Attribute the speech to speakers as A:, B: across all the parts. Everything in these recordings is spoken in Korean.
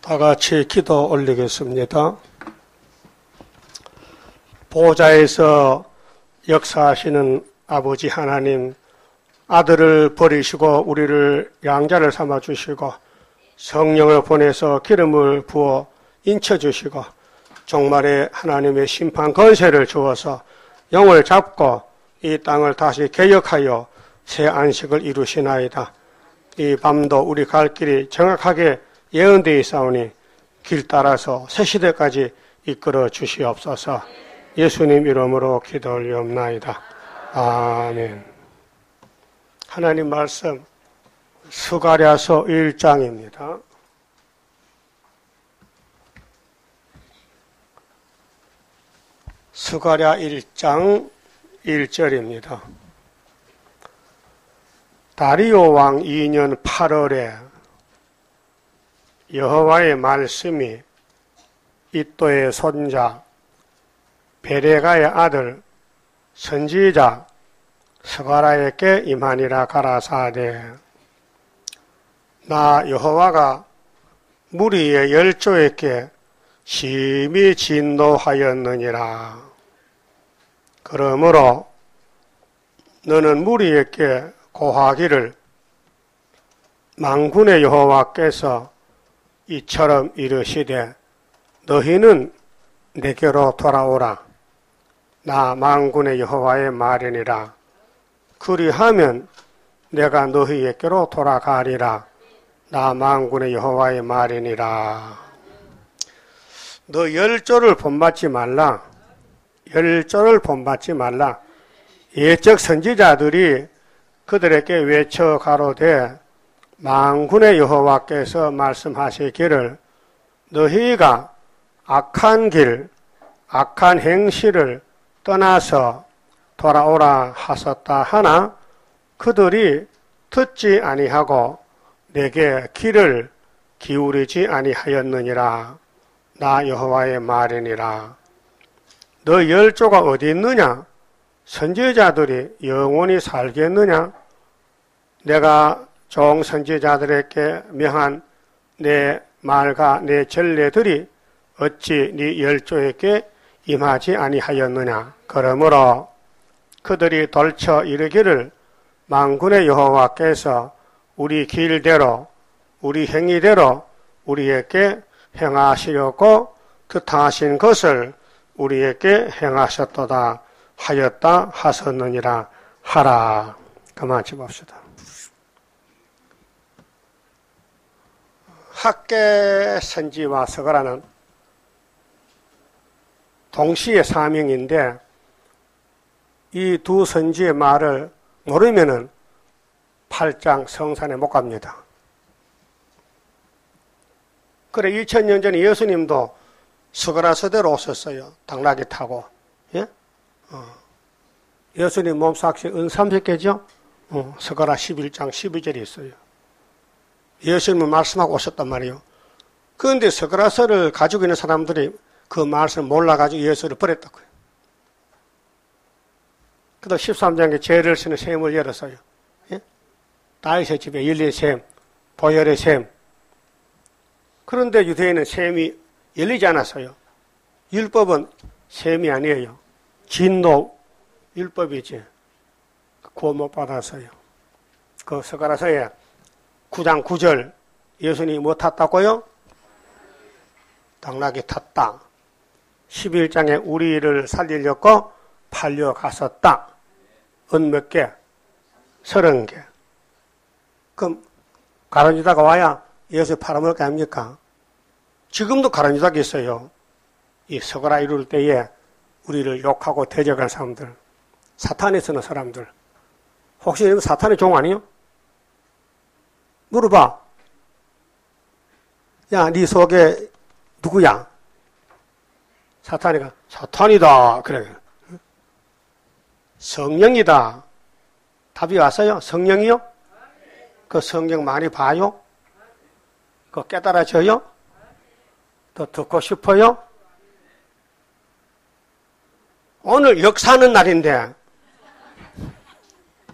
A: 다 같이 기도 올리겠습니다. 보좌에서 역사하시는 아버지 하나님, 아들을 버리시고 우리를 양자를 삼아 주시고 성령을 보내서 기름을 부어 인쳐 주시고 종말에 하나님의 심판 권세를 주어서 영을 잡고 이 땅을 다시 개혁하여 새 안식을 이루시나이다. 이 밤도 우리 갈 길이 정확하게 예언되어 있사오니 길 따라서 새 시대까지 이끌어 주시옵소서. 예수님 이름으로 기도 올리옵나이다. 아멘. 하나님 말씀 스가랴서 1장입니다. 스가랴 1장 1절입니다. 다리오 왕 2년 8월에 여호와의 말씀이 이또의 손자 베레가의 아들 선지자 스가랴에게 임하니라 가라사대. 나 여호와가 무리의 열조에게 심히 진노하였느니라. 그러므로 너는 무리에게 고하기를 만군의 여호와께서 이처럼 이르시되 너희는 내게로 돌아오라. 나 만군의 여호와의 말이니라. 그리하면 내가 너희에게로 돌아가리라. 나 만군의 여호와의 말이니라. 너 열조를 본받지 말라. 열조를 본받지 말라. 예적 선지자들이 그들에게 외쳐 가로되 만군의 여호와께서 말씀하시기를 너희가 악한 길, 악한 행실을 떠나서 돌아오라 하셨다 하나 그들이 듣지 아니하고 내게 귀를 기울이지 아니하였느니라. 나 여호와의 말이니라. 너 열조가 어디 있느냐? 선지자들이 영원히 살겠느냐? 내가 종 선지자들에게 명한 내 말과 내 전례들이 어찌 네 열조에게 임하지 아니하였느냐? 그러므로 그들이 돌쳐 이르기를 만군의 여호와께서 우리 길대로 우리 행위대로 우리에게 행하시려고 뜻하신 것을 우리에게 행하셨도다 하였다 하셨느니라 하라. 그만 봅시다. 학계 선지와 스가랴는 동시에 사명인데 이 두 선지의 말을 모르면은 8장 성산에 못 갑니다. 그래 2000년 전에 예수님도 스가랴 서대로 오셨어요. 당나귀 타고. 예? 예수님 몸삭시 은 30개죠? 스가랴 11장 12절이 있어요. 예수님은 말씀하고 오셨단 말이에요. 그런데 스가랴서를 가지고 있는 사람들이 그 말씀을 몰라가지고 예수를 버렸다고요. 그다음 13장에 죄를 쓰는 셈을 열었어요. 예? 다윗의 집에 열린 셈, 보혈의 셈. 그런데 유대인은 셈이 열리지 않았어요. 율법은 셈이 아니에요. 진노 율법이지. 구원 못 받았어요. 그 스가랴서에 9장 9절 예수님이 뭐 탔다고요? 당나귀 탔다. 11장에 우리를 살리려고 팔려갔었다. 은 몇 개? 30개. 그럼 가룟유다가 와야 예수 팔아먹을 게 아닙니까? 지금도 가룟유다가 있어요. 이 스가랴 이룰 때에 우리를 욕하고 대적한 사람들, 사탄에 쓰는 사람들. 혹시 이런 사탄의 종 아니요? 물어봐. 야, 네 속에 누구야? 사탄이가 사탄이다. 그래. 성령이다. 답이 왔어요? 성령이요? 그 성경 많이 봐요? 그 깨달아져요? 더 듣고 싶어요? 오늘 역사하는 날인데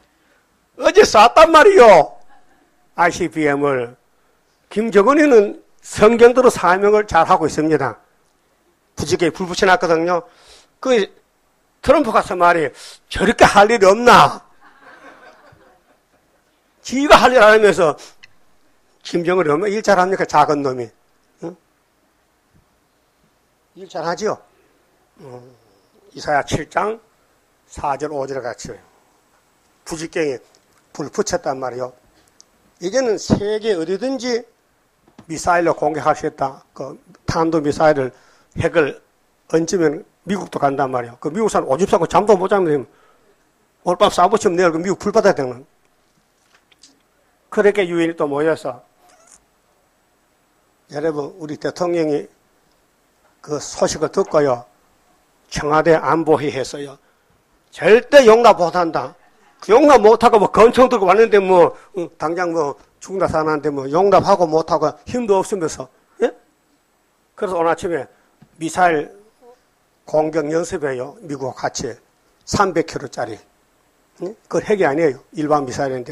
A: 어제 쐈단 말이요. ICBM을. 김정은이는 성경대로 사명을 잘 하고 있습니다. 부지게 불 붙여놨거든요. 그 트럼프 가서 말이 저렇게 할 일이 없나? 지가 할 일 안 하면서 김정은이 얼마나 일 잘합니까? 작은 놈이. 응? 일 잘하지요? 이사야 7장 4절 5절 같이 부지경에 불 붙였단 말이요. 이제는 세계 어디든지 미사일로 공격할 수 있다. 그 탄도 미사일을 핵을 얹으면 미국도 간단 말이에요. 그 미국 사람 오줌 싸고 잠도 못 자면 오늘 밤 싸붙이면 내일 그 미국 불 받아야 되는. 그렇게 유인이 또 모여서 여러분 우리 대통령이 그 소식을 듣고요. 청와대 안보회의에서요. 절대 용납 못한다. 그 용납 못하고 뭐 건총 들고 왔는데 뭐 당장 뭐 죽나 사나는데 뭐 용납하고 못하고 힘도 없으면서 예? 그래서 오늘 아침에 미사일 공격 연습해요. 미국과 같이 300km짜리. 예? 그건 핵이 아니에요. 일반 미사일인데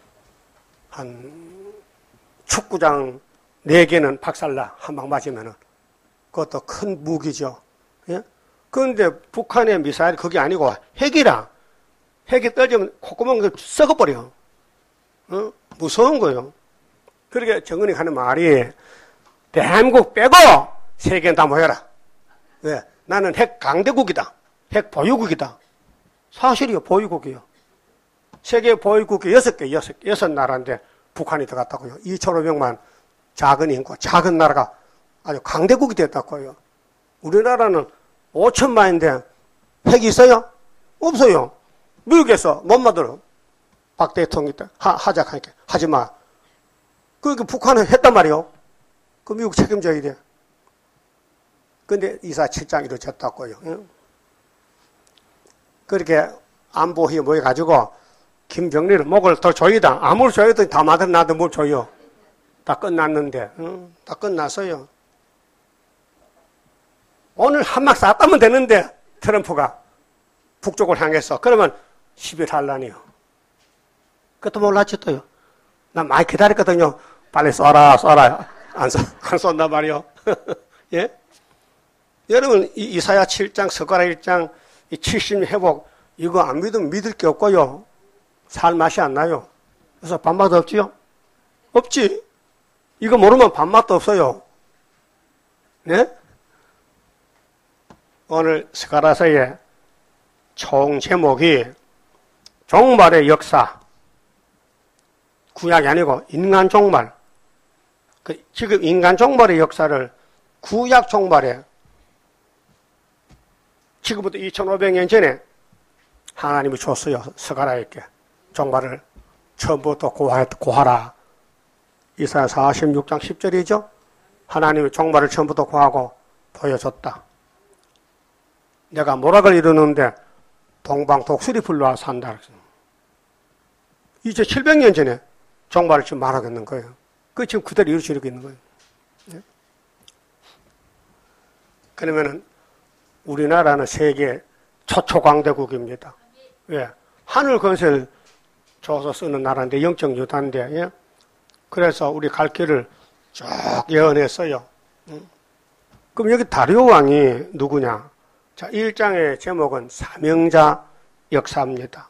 A: 한 축구장 4개는 박살나. 한 방 맞으면은. 그것도 큰 무기죠. 예? 그런데 북한의 미사일이 그게 아니고 핵이라. 핵이 떨어지면 콧구멍 썩어버려. 무서운 거예요. 그러니까 정은이 하는 말이 대한민국 빼고 세계는 다 모여라. 왜? 나는 핵 강대국이다. 핵 보유국이다. 사실이요. 보유국이요. 세계 보유국이 6개, 6나라인데 북한이 들어갔다고요. 2,500만 작은 인구, 작은 나라가 아주 강대국이 됐다고요. 우리나라는 5천만인데 핵이 있어요? 없어요. 미국에서 못 만들어. 박 대통령이 하자하니까 하지 마. 그러니까 북한은 했단 말이요. 그 미국 책임져야 돼. 근데 이사 7장 이루어졌다고요. 그렇게 안보회의 모여가지고 김정일은 목을 더 조이다. 아무리 조여도 다 맞아 나도 뭘 조여. 다 끝났는데, 다 끝났어요. 오늘 한막 쐈다면 되는데 트럼프가 북쪽을 향해서 그러면 10일 할라니요. 그것도 몰랐지 또요. 나 많이 기다렸거든요. 빨리 쏴라. 안 쏜단 말이요. 예? 여러분, 이사야 7장, 스가랴 1장, 이 70년 회복, 이거 안 믿으면 믿을 게 없고요. 살 맛이 안 나요. 그래서 밥맛 없지요? 없지. 이거 모르면 밥맛도 없어요. 네? 오늘 스가랴서의 총 제목이 종말의 역사. 구약이 아니고 인간 종말. 지금 인간 종말의 역사를 구약 종말에 지금부터 2500년 전에 하나님이 줬어요. 스가랴에게 종말을 처음부터 고하라. 이사야 46장 10절이죠. 하나님이 종말을 처음부터 고하고 보여줬다. 내가 모락을 이루는데 동방 독수리 불러와 산다. 2700년 전에 종말을 지금 말하고 있는 거예요. 그 지금 그대로 이루어지고 있는 거예요. 네? 그러면은 우리나라는 세계 초초강대국입니다. 예. 하늘 건설 줘서 쓰는 나라인데 영적 유다인데 예? 그래서 우리 갈 길을 쭉 예언했어요. 그럼 여기 다리오 왕이 누구냐? 자, 1장의 제목은 사명자 역사입니다.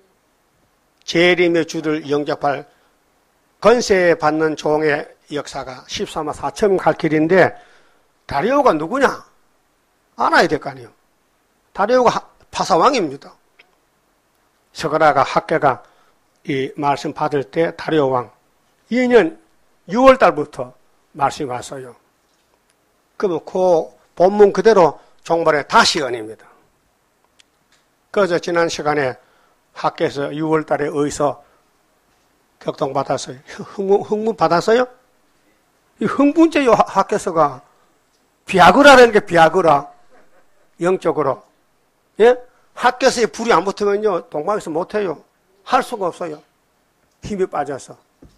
A: 재림의 주를 영접할 건세 받는 종의 역사가 14만 4천 갈 길인데 다리오가 누구냐? 알아야 될 거 아니에요. 다리오가 파사왕입니다. 스가랴가 학계가 이 말씀 받을 때 다리오 왕 2년 6월 달부터 말씀이 왔어요. 그러면 그 본문 그대로 종말의 다시 연입니다. 그래서 지난 시간에 학교에서 6월 달에 어디서 격동받았어요? 흥분 받았어요? 이 흥분죄요, 학교에서가. 비아그라라는 게 비아그라. 영적으로. 예? 학교에서 불이 안 붙으면요, 동방에서 못해요. 할 수가 없어요. 힘이 빠져서.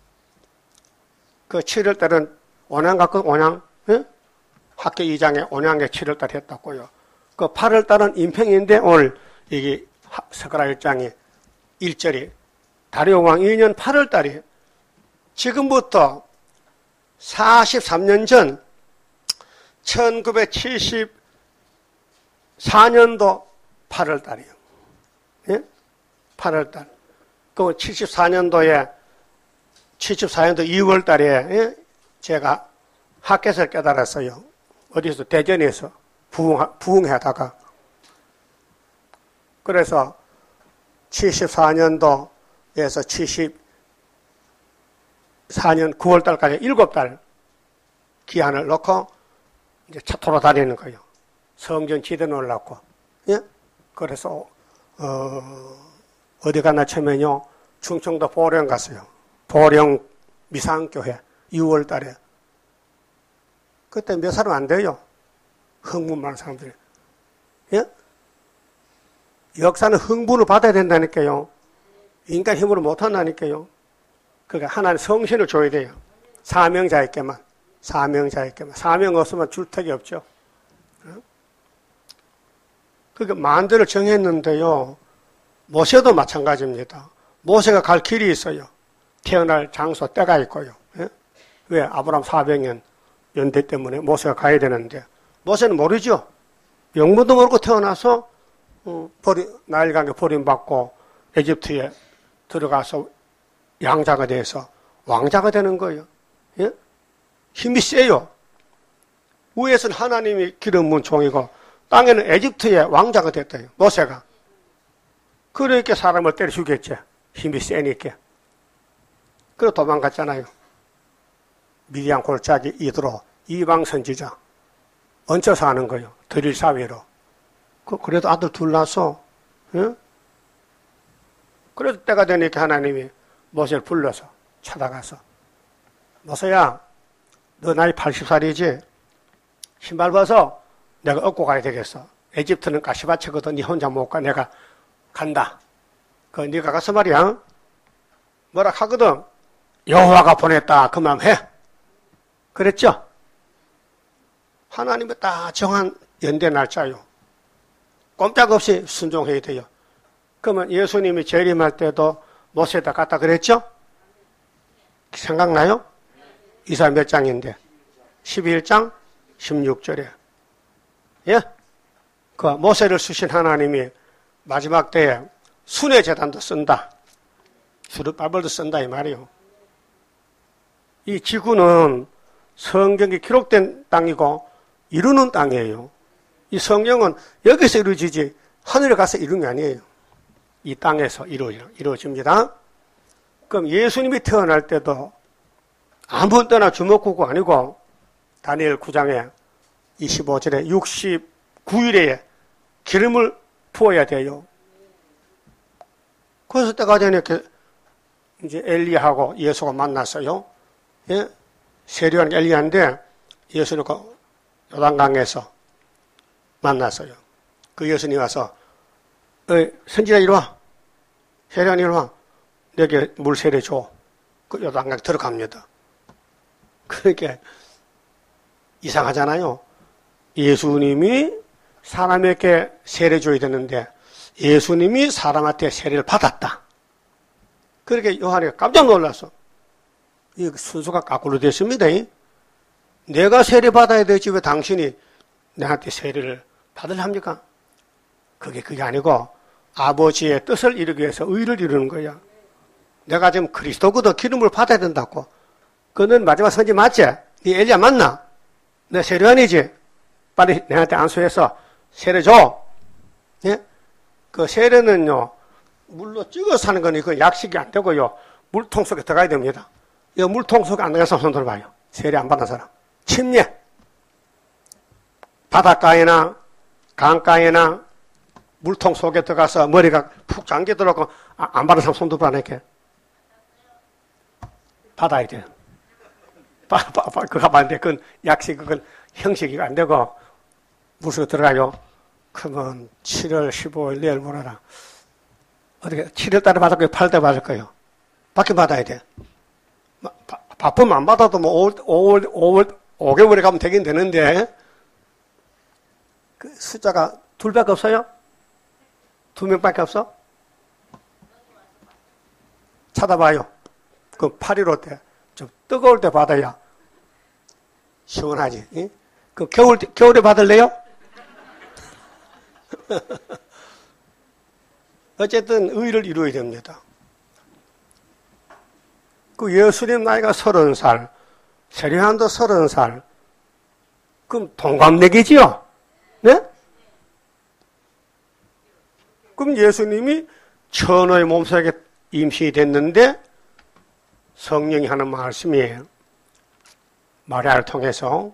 A: 그 7월 달은 온양 갖고 온양, 예? 학교 2장에 온양에 7월 달 했다고요. 그 8월 달은 임평인데 오늘 이게 스가랴 1장에 1절이 다리오 왕 2년 8월 달이 지금부터 43년 전 1974년도 8월 달이에요. 예? 8월 달. 그 74년도 2월 달에 예? 제가 학교에서 깨달았어요. 어디서? 대전에서 부흥하다가. 그래서 74년도에서 74년 9월 달까지 7달 기한을 놓고 이제 차토로 다니는 거예요. 성전 지대 놓으려고. 예? 그래서, 어디 갔나 처음에요. 충청도 보령 갔어요. 보령 미상교회 6월 달에. 그때 몇 사람 안 돼요. 흥분 많은 사람들이. 예? 역사는 흥분을 받아야 된다니까요. 인간 힘으로 못한다니까요. 그러니까 하나님 성신을 줘야 돼요. 사명자에게만. 사명 없으면 줄택이 없죠. 그러니까 만대를 정했는데요. 모세도 마찬가지입니다. 모세가 갈 길이 있어요. 태어날 장소, 때가 있고요. 예? 왜? 아브라함 400년 연대 때문에 모세가 가야 되는데 모세는 모르죠. 영문도 모르고 태어나서 나일강에 버림받고 에집트에 들어가서 양자가 돼서 왕자가 되는 거예요. 예? 힘이 세요. 위에서는 하나님이 기름 부은 종이고 땅에는 에집트의 왕자가 됐대요. 모세가. 그러니까 사람을 때려 죽였지. 힘이 세니까. 그래서 도망갔잖아요. 미디안 골짜기 이드로 이방 선지자 얹혀서 하는 거예요. 들일 사회로. 그래도 아들 둘 낳아서 예? 그래도 때가 되니까 하나님이 모세를 불러서 찾아가서 모세야 너 나이 80살이지? 신발 벗어 내가 업고 가야 되겠어. 에집트는 가시밭이거든. 네 혼자 못 가. 내가 간다. 네가 가서 말이야 뭐라 하거든. 여호와가 보냈다. 그만 해. 그랬죠? 하나님의 딱 정한 연대 날짜요. 꼼짝없이 순종해야 돼요. 그러면 예수님이 재림할 때도 모세에다 갔다 그랬죠? 생각나요? 이사 몇 장인데? 11장 16절에. 예? 그 모세를 쓰신 하나님이 마지막 때에 순회 재단도 쓴다. 수르바벨도 쓴다 이 말이요. 이 지구는 성경이 기록된 땅이고 이루는 땅이에요. 이 성경은 여기서 이루어지지 하늘에 가서 이루는 게 아니에요. 이 땅에서 이루어집니다. 그럼 예수님이 태어날 때도 아무 때나 주먹구구 아니고 다니엘 9장에 25절에 69일에 기름을 부어야 돼요. 그래서 때가 되니까 이제 엘리야하고 예수가 만났어요. 예? 세례요한 엘리야인데 예수는 그 요단강에서 만났어요. 그 예수님이 와서 선지자 이리 와. 세례요한 이리 와. 내게 물 세례 줘. 그 요단강에 들어갑니다. 그러니까 이상하잖아요. 예수님이 사람에게 세례 줘야 되는데 예수님이 사람한테 세례를 받았다. 그렇게 요한이 깜짝 놀랐어. 이 순서가 거꾸로 됐습니다. 내가 세례 받아야 되지 왜 당신이 내한테 세례를 받으랍니까? 그게 아니고 아버지의 뜻을 이루기 위해서 의를 이루는 거야. 내가 지금 그리스도거든 기름을 받아야 된다고. 그는 마지막 선지 맞지? 네 엘리야 맞나? 내 세례요한이지? 빨리 내한테 안수해서 세례 줘. 예? 그 세례는요, 물로 찍어서 하는 거니 그 약식이 안 되고요. 물통 속에 들어가야 됩니다. 이 물통 속에 안 들어가서 손 들어봐요. 세례 안 받은 사람. 침례. 바닷가에나 강가에나 물통 속에 들어가서 머리가 푹 잠기더라고 안 받은 사람 손 들어봐 이렇게. 받아야 돼요. 그거 안 돼. 그건 약식, 그건 형식이 안 되고 물속에 들어가요. 그러면 7월 15일 내일 모레라. 어떻게 7월 달에 받을 거예요? 8월 달에 받을 거예요? 받긴 받아야 돼. 바쁘면 안 받아도 뭐 5개월에 가면 되긴 되는데 그 숫자가 둘밖에 없어요? 2명밖에 없어? 찾아봐요. 그 8.15 때 좀 뜨거울 때 받아야 시원하지. 예? 그 겨울에 받을래요? 어쨌든 의를 이루어야 됩니다. 그 예수님 나이가 30살, 세례요한도 30살. 그럼 동갑내기지요? 네? 그럼 예수님이 천의 몸속에 임신이 됐는데 성령이 하는 말씀이에요. 마리아를 통해서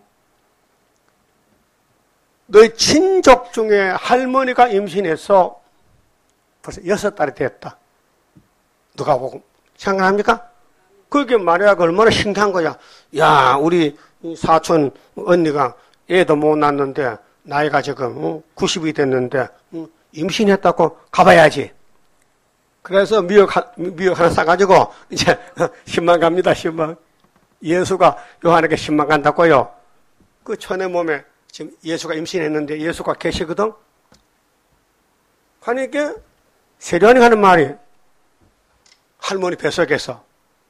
A: 너희 친족 중에 할머니가 임신해서 벌써 6달이 됐다. 누가 보고 생각합니까? 그게 마리아가 얼마나 신기한 거야. 야, 우리 사촌 언니가 애도 못 낳았는데 나이가 지금 90이 됐는데 임신했다고 가봐야지. 그래서 미역 하나 싸가지고 이제 10만 갑니다. 10만. 예수가 요한에게 10만 간다고요. 그 천의 몸에 지금 예수가 임신했는데 예수가 계시거든. 하니까 세례요한이 하는 말이 할머니 뱃속에서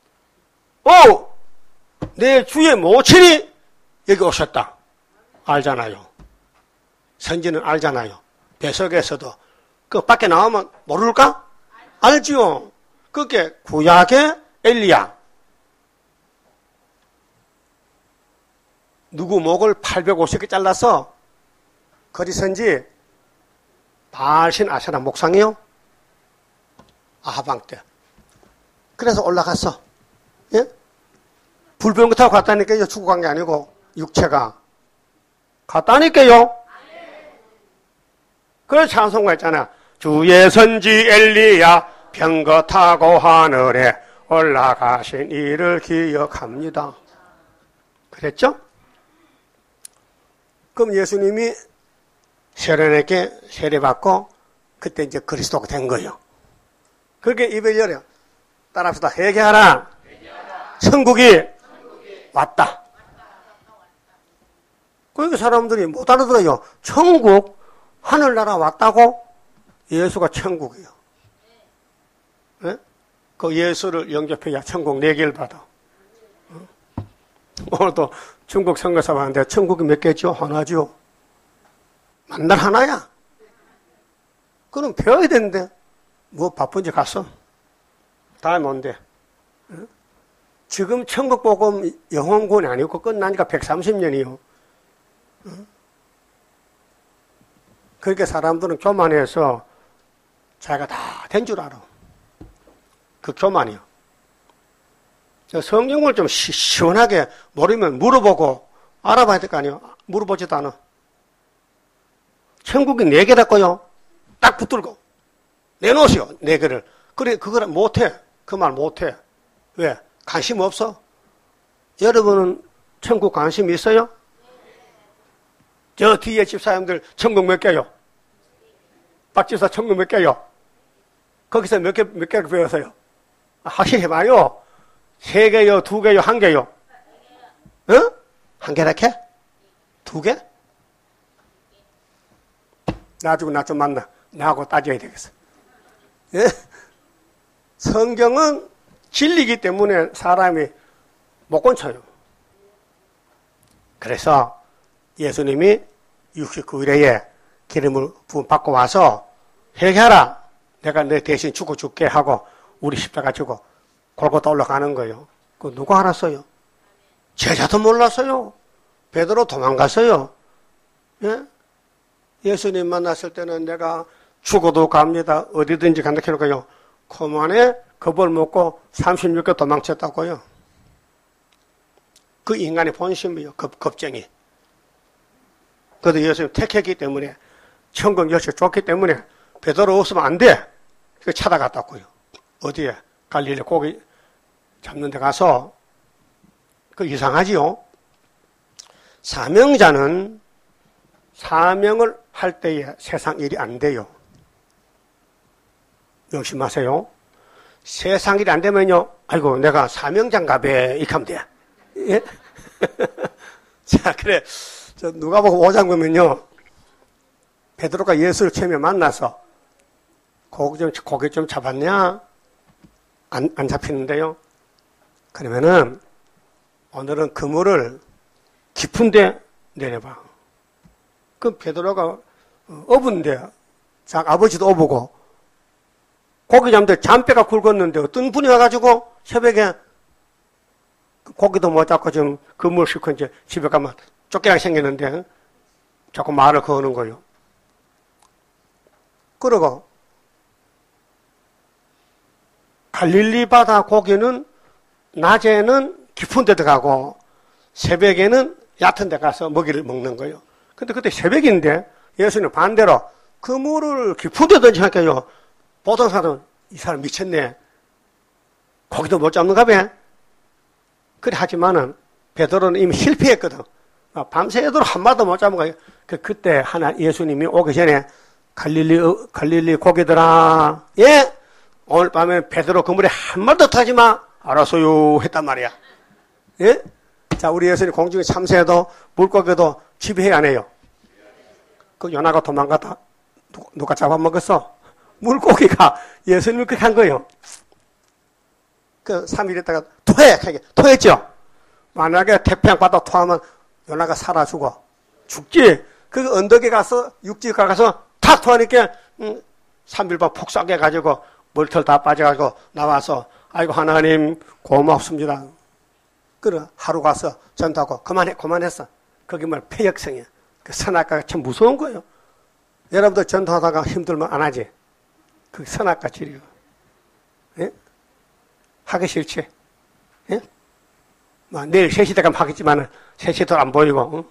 A: 내 주의 모친이 여기 오셨다. 알잖아요. 선지는 알잖아요. 뱃속에서도 그 밖에 나오면 모를까? 알지요. 그게 구약의 엘리야. 누구 목을 850개 잘라서 거리선지 바알신 아세라 목상이요. 아하방 때. 그래서 올라갔어. 예? 불병거 타고 갔다니까요. 죽어간 게 아니고 육체가 갔다니까요. 그래서 찬송가 있잖아. 주의 선지 엘리야 병거 타고 하늘에 올라가신 이를 기억합니다. 그랬죠? 그럼 예수님이 세례에게 세례받고 그때 이제 그리스도가 된 거예요. 그렇게 입을 열어요. 따라합시다. 회개하라. 천국이 왔다. 그러니까 사람들이 못 알아들어요. 천국, 하늘나라 왔다고? 예수가 천국이에요. 네? 그 예수를 영접해야 천국 4개를 받아. 오늘도 중국 선교사 왔는데 천국이 몇 개죠? 하나죠. 만날 하나야. 그럼 배워야 되는데 뭐 바쁜지 갔어. 다음에 온대. 지금 천국복음 영원군이 아니고 끝나니까 130년이요. 그렇게 사람들은 교만해서 자기가 다 된 줄 알아. 그 교만이요. 성경을 좀 시원하게 모르면 물어보고 알아봐야 될 거 아니에요. 물어보지도 않아. 천국이 4개라고요. 딱 붙들고 내놓으시오. 4개를. 그래 그걸 못해. 그 말 못해. 왜? 관심 없어? 여러분은 천국 관심 있어요? 저 뒤에 집사님들 천국 몇 개요? 박 집사 천국 몇 개요? 거기서 몇 개를 배웠어요? 확실히 해봐요. 3개요? 2개요? 1개요? 응? 1개라케? 2개? 나중에 나 좀 만나. 나하고 따져야 되겠어. 예? 성경은 진리이기 때문에 사람이 못 건쳐요. 그래서 예수님이 69일에 기름을 부음받고 와서 회개하라. 내가 너 대신 죽어줄게 하고 우리 십자가 지고 골고다 올라가는 거예요. 그거 누가 알았어요? 제자도 몰랐어요. 베드로 도망갔어요. 예? 예수님 만났을 때는 내가 죽어도 갑니다. 어디든지 간다 해놓고요. 그만에 겁을 먹고 36개 도망쳤다고요. 그 인간의 본심이요. 겁쟁이. 그래도 예수님 택했기 때문에 천국 열쇠 줬기 때문에 베드로 없으면 안 돼. 그 찾아갔다고요. 어디에? 갈릴리 고기 잡는 데 가서 그 이상하지요. 사명자는 사명을 할 때에 세상 일이 안 돼요. 명심하세요. 세상 일이 안 되면요. 아이고 내가 사명자인가 봐. 이렇게 하면 돼. 예? 자 그래. 저 누가복음 5장 보면요. 베드로가 예수를 처음에 만나서 고기 좀 잡았냐? 안 잡히는데요. 그러면은 오늘은 그물을 깊은데 내려봐. 그럼 베드로가 어부인데 아버지도 어부고 고기 잡는데 잔뼈가 굵었는데 어떤 분이 와가지고 새벽에 고기도 못 잡고 지금 근무를 싣고 이제 집에 가면 쫓겨나게 생겼는데 자꾸 말을 거는 거예요. 그러고 갈릴리 바다 고기는 낮에는 깊은 데 들어가고 새벽에는 얕은 데 가서 먹이를 먹는 거예요. 근데 그때 새벽인데 예수님 반대로 그물을 깊은 데 던지니까요. 보던 사람은 이 사람 미쳤네. 고기도 못 잡는가 봐. 그래 하지만은 베드로는 이미 실패했거든. 밤새도록 한 마리도 못 잡은 거예요. 그때 하나 예수님이 오기 전에 갈릴리 고기들아, 예? 오늘 밤에 베드로 그물에 한 마리도 타지 마. 알았어요. 했단 말이야. 예? 자, 우리 예수님 공중에 참새도 물고기도 지배해야 안 해요. 그 요나가 도망갔다. 누가 잡아먹었어? 물고기가 예수님을 그렇게 한 거예요. 그 3일 있다가 토했죠? 만약에 태평양 바다 토하면 요나가 살아 죽지. 그 언덕에 가서, 육지에 가서 탁 토하니까, 3일 밤 폭 썩게 가지고, 물털 다 빠져가지고 나와서, 아이고, 하나님, 고맙습니다. 그래, 하루 가서 전도하고, 그만했어. 그게 뭐 폐역성이야. 그 선악과가 참 무서운 거예요. 여러분들 전도하다가 힘들면 안 하지? 그 선악과 치료. 예? 하기 싫지? 예? 뭐 내일 3시 되면 하겠지만은 3시도 안 보이고. 응?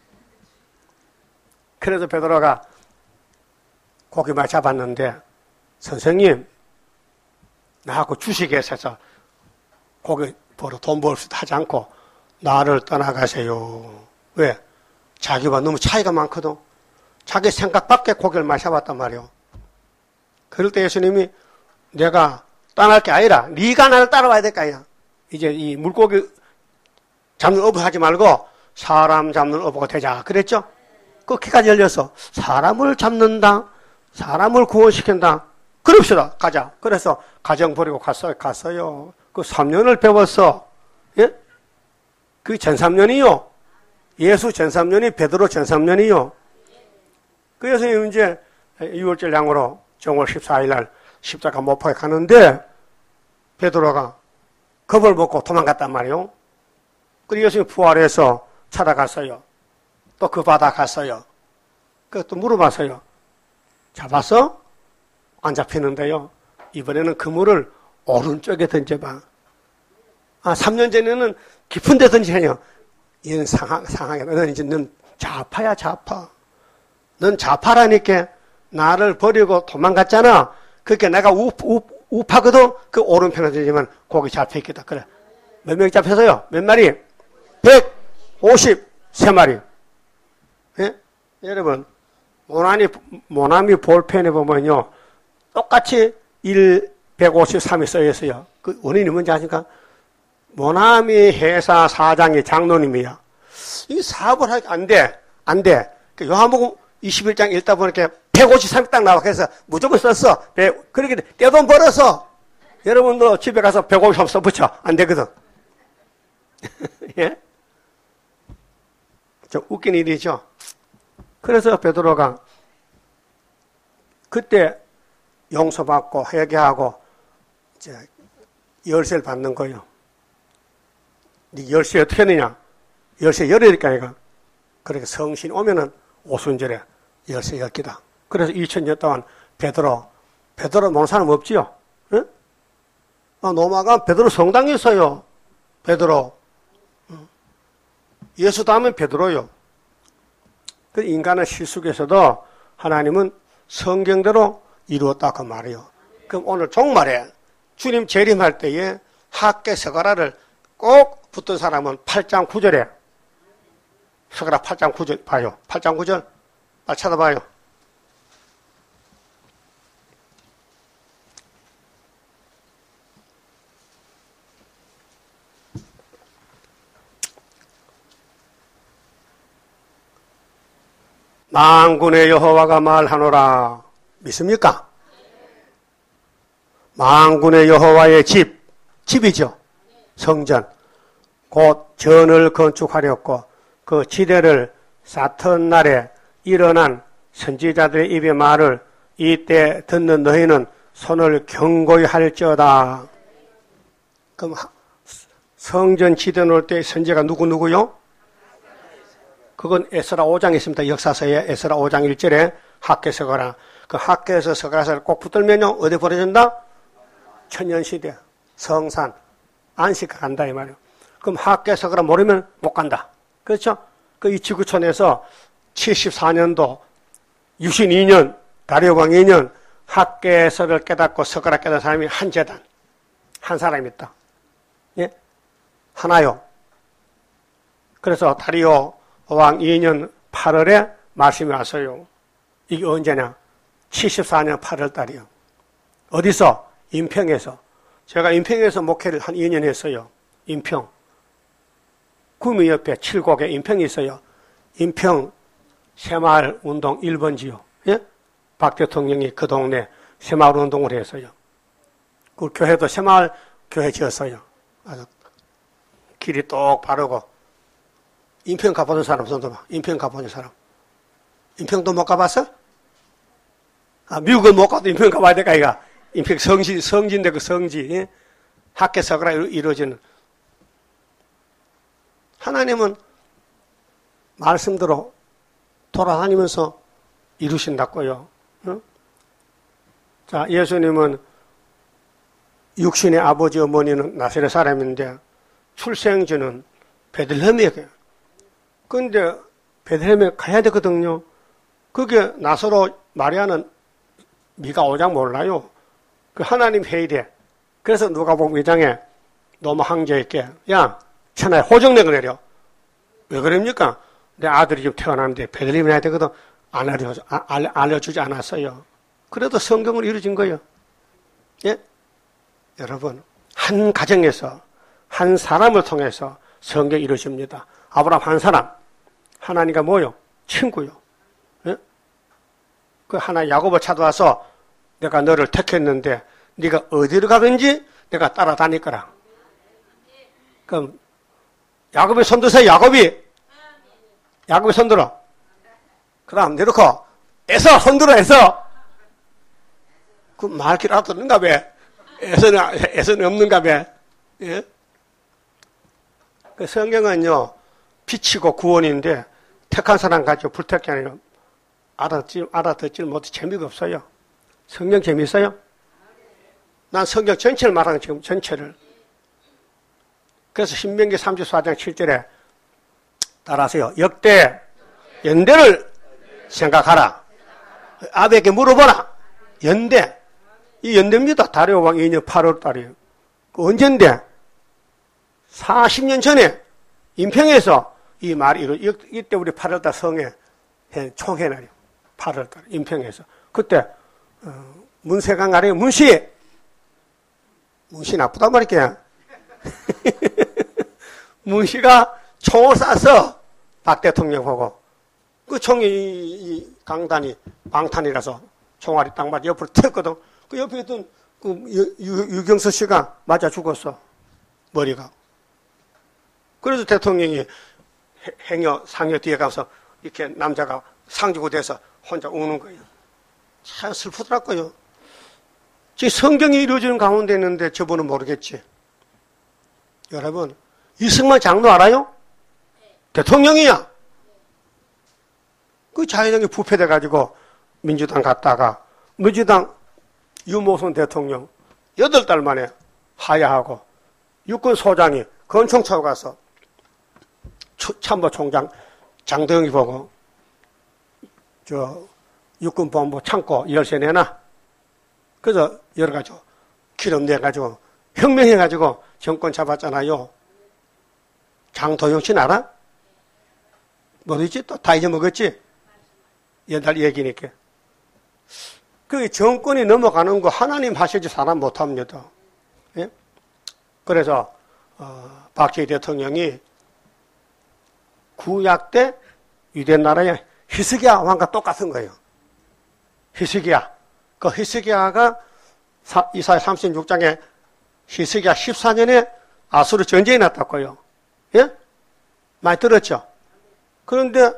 A: 그래서 베드로가 고기만 잡았는데 선생님 나하고 주식에 서서 고기 벌어 돈 벌 수도 하지 않고 나를 떠나가세요. 왜? 자기와 너무 차이가 많거든. 자기 생각 밖에 고기를 마셔봤단 말이요. 그럴 때 예수님이 내가 떠날 게 아니라 네가 나를 따라와야 될 거 아니야. 이제 이 물고기 잡는 어부 하지 말고 사람 잡는 어부가 되자. 그랬죠? 그 키까지 열려서 사람을 잡는다. 사람을 구원시킨다. 그럽시다. 가자. 그래서 가정 버리고 갔어요. 그 3년을 배웠어. 예? 그게 전 3년이요. 예수 전 3년이 베드로 전 3년이요. 그래서 이제 6월절 양으로 정월 14일 날 십자가 못박에 가는데 베드로가 겁을 먹고 도망갔단 말이에요. 그리고 예수님이 부활해서 찾아갔어요. 또 그 바다 갔어요. 그래서 또 물어봤어요. 잡았어? 안 잡히는데요. 이번에는 그물을 오른쪽에 던져봐. 3년 전에는 깊은 데 던지네요. 이런 상황에 넌 좌파야, 좌파. 넌 좌파라니까 나를 버리고 도망갔잖아. 그러니까 내가 우파거든. 그 오른편에 던지면 고기 잡혀있겠다. 그래. 몇 명 잡혀서요? 몇 마리? 153마리. 예? 여러분, 모나미 볼펜에 보면요. 똑같이 153이 써있어요. 그 원인이 뭔지 아십니까? 모나미 회사 사장이 장로님이야. 이 사업을 하기 안 돼. 그 요한복음 21장 읽다 보니까 153이 딱 나와. 그래서 무조건 썼어. 그렇게 떼돈 벌어서 여러분도 집에 가서 153 써붙여. 안 되거든. 예? 좀 웃긴 일이죠. 그래서 베드로가 그때 용서받고 회개하고 이제 열쇠를 받는 거예요. 네 열쇠 어떻게 했느냐? 열쇠 열어야 될까 이거. 그렇게 성신 오면은 오순절에 열쇠 열기다. 그래서 2000년 동안 베드로 모르는 사람 없지요? 응? 로마가 베드로 성당이 있어요. 베드로. 예수 다음엔 베드로요. 그 인간의 실속에서도 하나님은 성경대로 이루었다 그 말이에요. 그럼 오늘 종말에 주님 재림할 때에 학계 서가라를 꼭 붙던 사람은 8장 9절에 서가라 8장 9절 봐요. 8장 9절 빨리 찾아봐요. 만군의 여호와가 말하노라. 믿습니까? 만군의 여호와의 집이죠. 성전. 곧 전을 건축하렸고 그 지대를 쌓던 날에 일어난 선지자들의 입의 말을 이때 듣는 너희는 손을 경고히 할지어다. 그럼 성전 지대 놓을 때 선지자가 누구요? 그건 에스라 5장에 있습니다. 역사서에 에스라 5장 1절에 학계 서거라. 그 학계에서 서거라를 꼭 붙들면요. 어디 버려진다? 천년시대, 성산, 안식가 간다 이 말이에요. 그럼 학계 서거라 모르면 못 간다. 그렇죠? 그 이 지구촌에서 74년도 62년 다리오왕 2년 학계서를 깨닫고 서거라 깨닫은 사람이 한 재단, 한 사람이 있다. 예? 하나요. 그래서 다리오 왕 2년 8월에 말씀이 왔어요. 이게 언제냐? 74년 8월 달이요. 어디서? 인평에서. 제가 인평에서 목회를 한 2년 했어요. 인평. 구미 옆에 칠곡에 인평이 있어요. 인평 새마을 운동 1번지요. 예? 박 대통령이 그 동네 새마을 운동을 했어요. 그 교회도 새마을 교회 지었어요. 아주 길이 똑 바르고. 인평 가보는 사람 손도 봐. 인평 가보는 사람. 인평도 못 가봤어? 아, 미국은 못 가도 인평 가봐야 될까, 이가. 인평 성지인데 그 성지. 예? 학계 서거라 이루어지는. 하나님은 말씀대로 돌아다니면서 이루신다고요. 응? 자, 예수님은 육신의 아버지 어머니는 나사렛 사람인데 출생지는 베들레헴이에요. 그런데 베들레헴에 가야 되거든요. 그게 나사로 마리아는 미가 오장 몰라요. 그 하나님 회의돼. 그래서 누가복음 2장에 너무 황제에게 야 천하에 호정내고 내려. 왜 그럽니까? 내 아들이 좀 태어났는데 베들레헴에 해야 되거든. 알려주지 않았어요. 그래도 성경을 이루어진 거예요. 예? 여러분 한 가정에서 한 사람을 통해서 성경이 이루어집니다. 아브라함 한 사람. 하나님과 뭐요? 친구요. 예? 그 하나 야곱을 찾아와서 내가 너를 택했는데 네가 어디로 가든지 내가 따라다닐 거라. 그럼 야곱이 손드세요. 야곱이 손들어. 그 다음 내놓고 에서 손들어 에서. 그 말길 알아듣는가 봐. 에서는 없는가 봐. 예? 그 성경은요 빛이고 구원인데 택한 사람 가지고 불택이 아니라 알아듣지 못해 재미가 없어요. 성경 재미있어요? 난 성경 전체를 말하는 지금 전체를. 그래서 신명기 34장 7절에 따라하세요. 역대 연대를 생각하라. 아베에게 물어보라. 연대. 이 연대입니다. 다리오 왕 2년 8월 달이에요. 그 언젠데? 40년 전에 인평에서 이 말이 이때 우리 8월 달 성회 총회 날이요. 8월 달 인평에서. 그때 문세강 아래에 문씨 나쁘단 말이야. 문씨가 총을 쐈어. 박 대통령 보고. 그 총이 이 강단이 방탄이라서 총알이 딱 맞아 옆으로 튀었거든. 그 옆에 있던 그 유경수 씨가 맞아 죽었어. 머리가. 그래서 대통령이 상여 뒤에 가서 이렇게 남자가 상주고 돼서 혼자 우는 거예요. 참 슬프더라고요. 지금 성경이 이루어지는 가운데 있는데 저분은 모르겠지. 여러분, 이승만 장로 알아요? 대통령이야. 그 자유당이 부패돼가지고 민주당 갔다가 민주당 유모선 대통령 8달 만에 하야하고 육군소장이 건총차고 가서 참모총장 장도영이 보고 육군본부 창고 열쇠 내놔. 그래서 열어가지고 기름 내가지고 혁명해가지고 정권 잡았잖아요. 장도영 씨는 알아? 모르지? 또 다 잊어먹었지? 옛날 얘기니까. 그 정권이 넘어가는 거 하나님 하시지 사람 못합니다. 예? 그래서 박정희 대통령이 구약 때 유대 나라의 히스기야 왕과 똑같은 거예요. 히스기야. 그 히스기야가 이사야 36장에 히스기야 14년에 아수르 전쟁이 났다고요. 예? 많이 들었죠? 그런데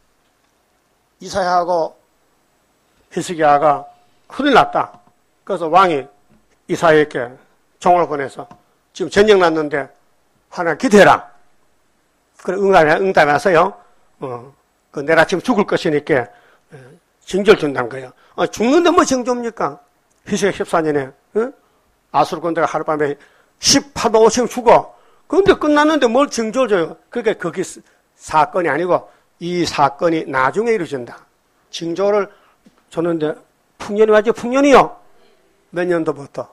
A: 이사야하고 히스기야가 큰일 났다. 그래서 왕이 이사야에게 종을 보내서 지금 전쟁 났는데 하나 기대라. 그래 응답해서요. 그 내가 지금 죽을 것이니까 징조를 준다는 거예요. 죽는데 뭐 징조입니까? 히스기야 14년에 아수르 군대가 하룻밤에 18만 5천 죽어. 그런데 끝났는데 뭘 징조를 줘요? 그러니까 그게 사건이 아니고 이 사건이 나중에 이루어진다. 징조를 줬는데 풍년이 맞죠? 풍년이요. 몇 년도부터?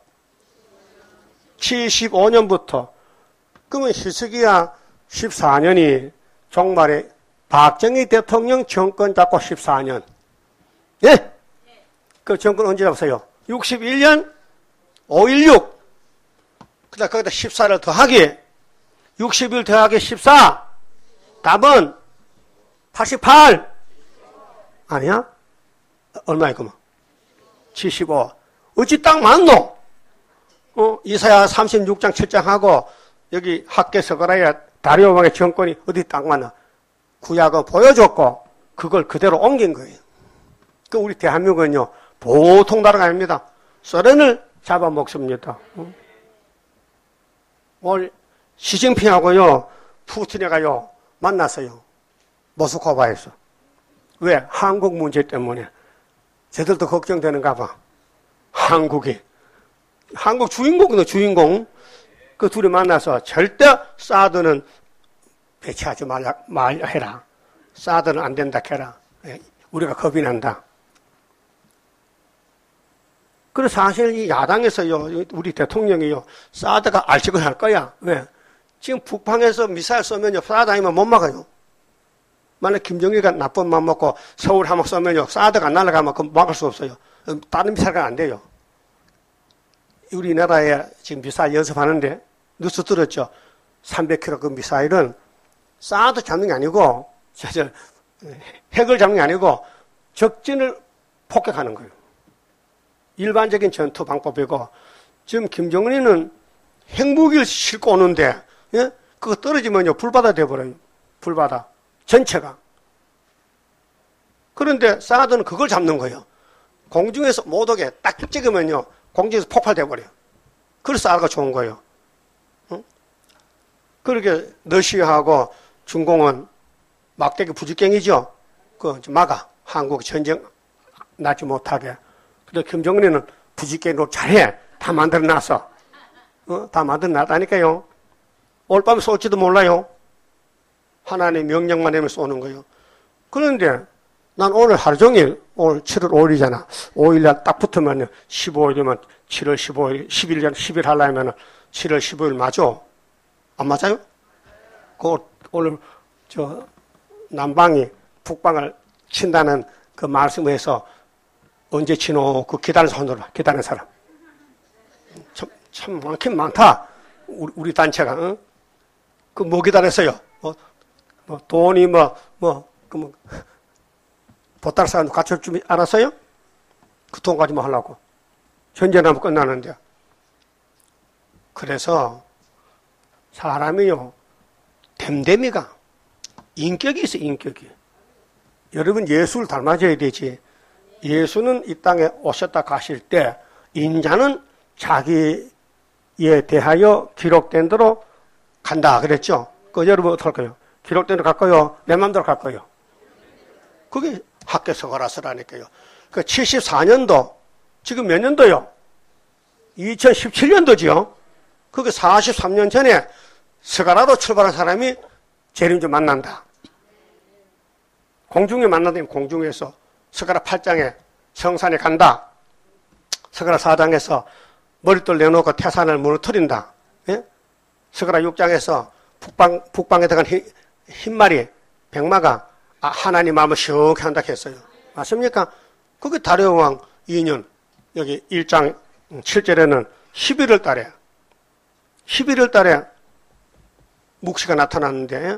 A: 75년부터. 그러면 히스기야 14년이 종말에 박정희 대통령 정권 잡고 14년. 예? 그 정권 언제 잡았어요? 61년 5.16. 그다음 거기다 14를 더하기 61 더하기 14. 답은 88. 아니야? 얼마야, 그러면? 75. 어찌 딱 맞노? 이사야 36장 7장하고 여기 학계 서가라야 다리오 왕의 정권이 어디 딱 맞나? 구약을 보여줬고 그걸 그대로 옮긴 거예요. 그 우리 대한민국은요 보통 나라가 아닙니다. 소련을 잡아먹습니다. 오늘 시진핑하고요 푸틴이가요 만났어요. 모스크바에서. 왜? 한국 문제 때문에. 쟤들도 걱정되는가 봐. 한국 주인공이네, 주인공. 그 둘이 만나서 절대 사드는 배치하지 말라 해라. 사드는 안 된다 해라. 우리가 겁이 난다. 그래서 사실 이 야당에서요, 우리 대통령이요, 사드가 알직을 할 거야. 왜? 지금 북방에서 미사일 쏘면요, 사드 아니면 못 막아요. 만약 김정일이가 나쁜 맘 먹고 서울 한번 쏘면요, 사드가 날아가면 그럼 막을 수 없어요. 다른 미사일가 안 돼요. 우리나라에 지금 미사일 연습하는데, 뉴스 들었죠? 300km 그 미사일은 사드 잡는 게 아니고, 핵을 잡는 게 아니고, 적진을 폭격하는 거예요. 일반적인 전투 방법이고, 지금 김정은이는 핵무기를 싣고 오는데, 예? 그거 떨어지면요, 불바다 돼버려요. 불바다. 전체가. 그런데 사드는 그걸 잡는 거예요. 공중에서 못 오게 딱 찍으면요, 공중에서 폭발돼버려요. 그래서 사드가 좋은 거예요. 응? 그렇게 러시아하고 중공은 막대기 부지깽이죠. 그 막아. 한국 전쟁 나지 못하게. 근데 김정은이는 부지깽이로 잘해. 다 만들어놨어. 다 만들어놨다니까요. 올밤에 쏠지도 몰라요. 하나님 명령만 내면 쏘는 거예요. 그런데 난 오늘 하루 종일, 오늘 7월 5일이잖아. 5일날 딱 붙으면 15일이면 7월 15일, 10일, 10일 하려면 7월 15일 맞아? 안 맞아요? 오늘 남방이 북방을 친다는 그 말씀에서 언제 치노? 그 기다리는 손으로 기다리는 사람. 참 많긴 많다. 우리 단체가. 응? 그 뭐 기다렸어요? 돈이 보따리 사람 갖출 줄 알았어요? 그 돈 가지고 하려고. 전쟁하면 끝나는데. 그래서 사람이요, 됨됨이가 인격이 있어, 인격이. 여러분 예수를 닮아져야 되지. 예수는 이 땅에 오셨다 가실 때 인자는 자기에 대하여 기록된 대로 간다 그랬죠. 그 여러분 어떡할 거예요? 기록된 대로 갈 거요? 내 맘대로 갈 거요? 그게 학계 서가라서라니까요. 그 74년도 지금 몇 년도요? 2017년도지요. 그게 43년 전에 서가라로 출발한 사람이 재림주 만난다. 공중에 만나다니 공중에서 서가라 8장에 성산에 간다. 서가라 4장에서 머릿돌 내놓고 태산을 무너뜨린다. 예? 서가라 6장에서 북방에 들어간 흰말이 백마가 하나님 마음을 시원하게 한다 했어요. 맞습니까? 그게 다리오 왕 2년 여기 1장 7절에는 11월 달에 묵시가 나타났는데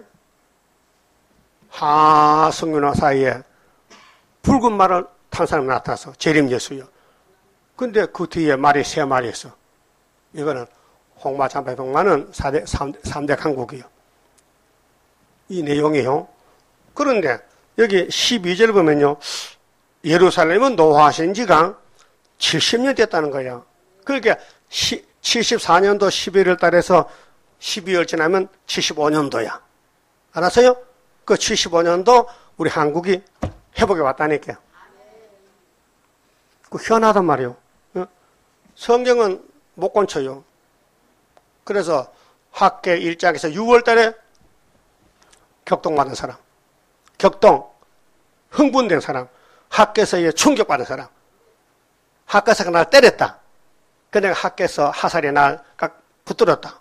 A: 하성윤화 사이에 붉은 말을 탄 사람이 나타나서 재림 예수요. 근데 그 뒤에 말이 3마리 있어. 이거는 홍마, 잠바, 백마는 3대 강국이요. 이 내용이요. 그런데 여기 12절 보면요. 예루살렘은 노하신 지가 70년 됐다는 거예요. 그러니까 74년도 11월 달에서 12월 지나면 75년도야. 알았어요? 그 75년도 우리 한국이 회복해 왔다니까요. 그 희한하단 말이에요. 성경은 못 건쳐요. 그래서 학계 1장에서 6월 달에 격동받은 사람, 격동, 흥분된 사람, 학계에서 충격받은 사람, 학계에서 날 때렸다. 그냥 학계에서 하살이 날 붙들었다.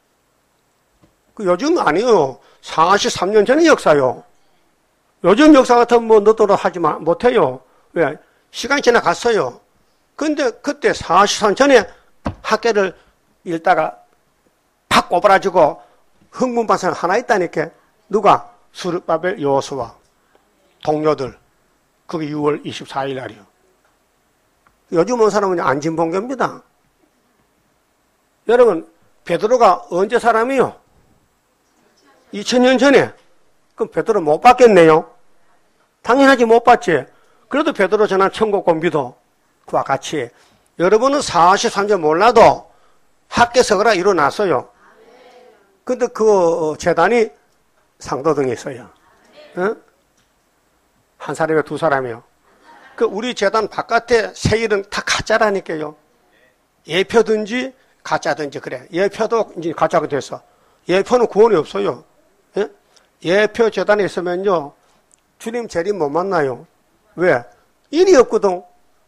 A: 요즘 아니에요. 43년 전의 역사요. 요즘 역사 같으면 뭐 너도록 하지 못해요. 왜? 시간이 지나갔어요. 근데 그때 43년 전에 학계를 읽다가 팍 꼬부라지고 흥분받은 사람 하나 있다니까. 누가? 스룹바벨 여호수아 동료들. 그게 6월 24일 날이요. 요즘 온 사람은 안진봉교입니다. 여러분, 베드로가 언제 사람이요? 2000년 전에. 그럼 베드로 못 받겠네요? 당연하지 못 받지. 그래도 베드로 전한 천국과 믿어. 그와 같이 여러분은 43년 몰라도 학계서거라 일어났어요. 근데 그 재단이 상도동에 있어요. 응? 한 사람이요, 두 사람이요. 그 우리 재단 바깥에 세일은 다 가짜라니까요. 예표든지 가짜든지 그래. 예표도 이제 가짜가 됐어. 예표는 구원이 없어요. 예? 예표 재단에 있으면요, 주님 재림 못 만나요. 왜? 인이 없거든.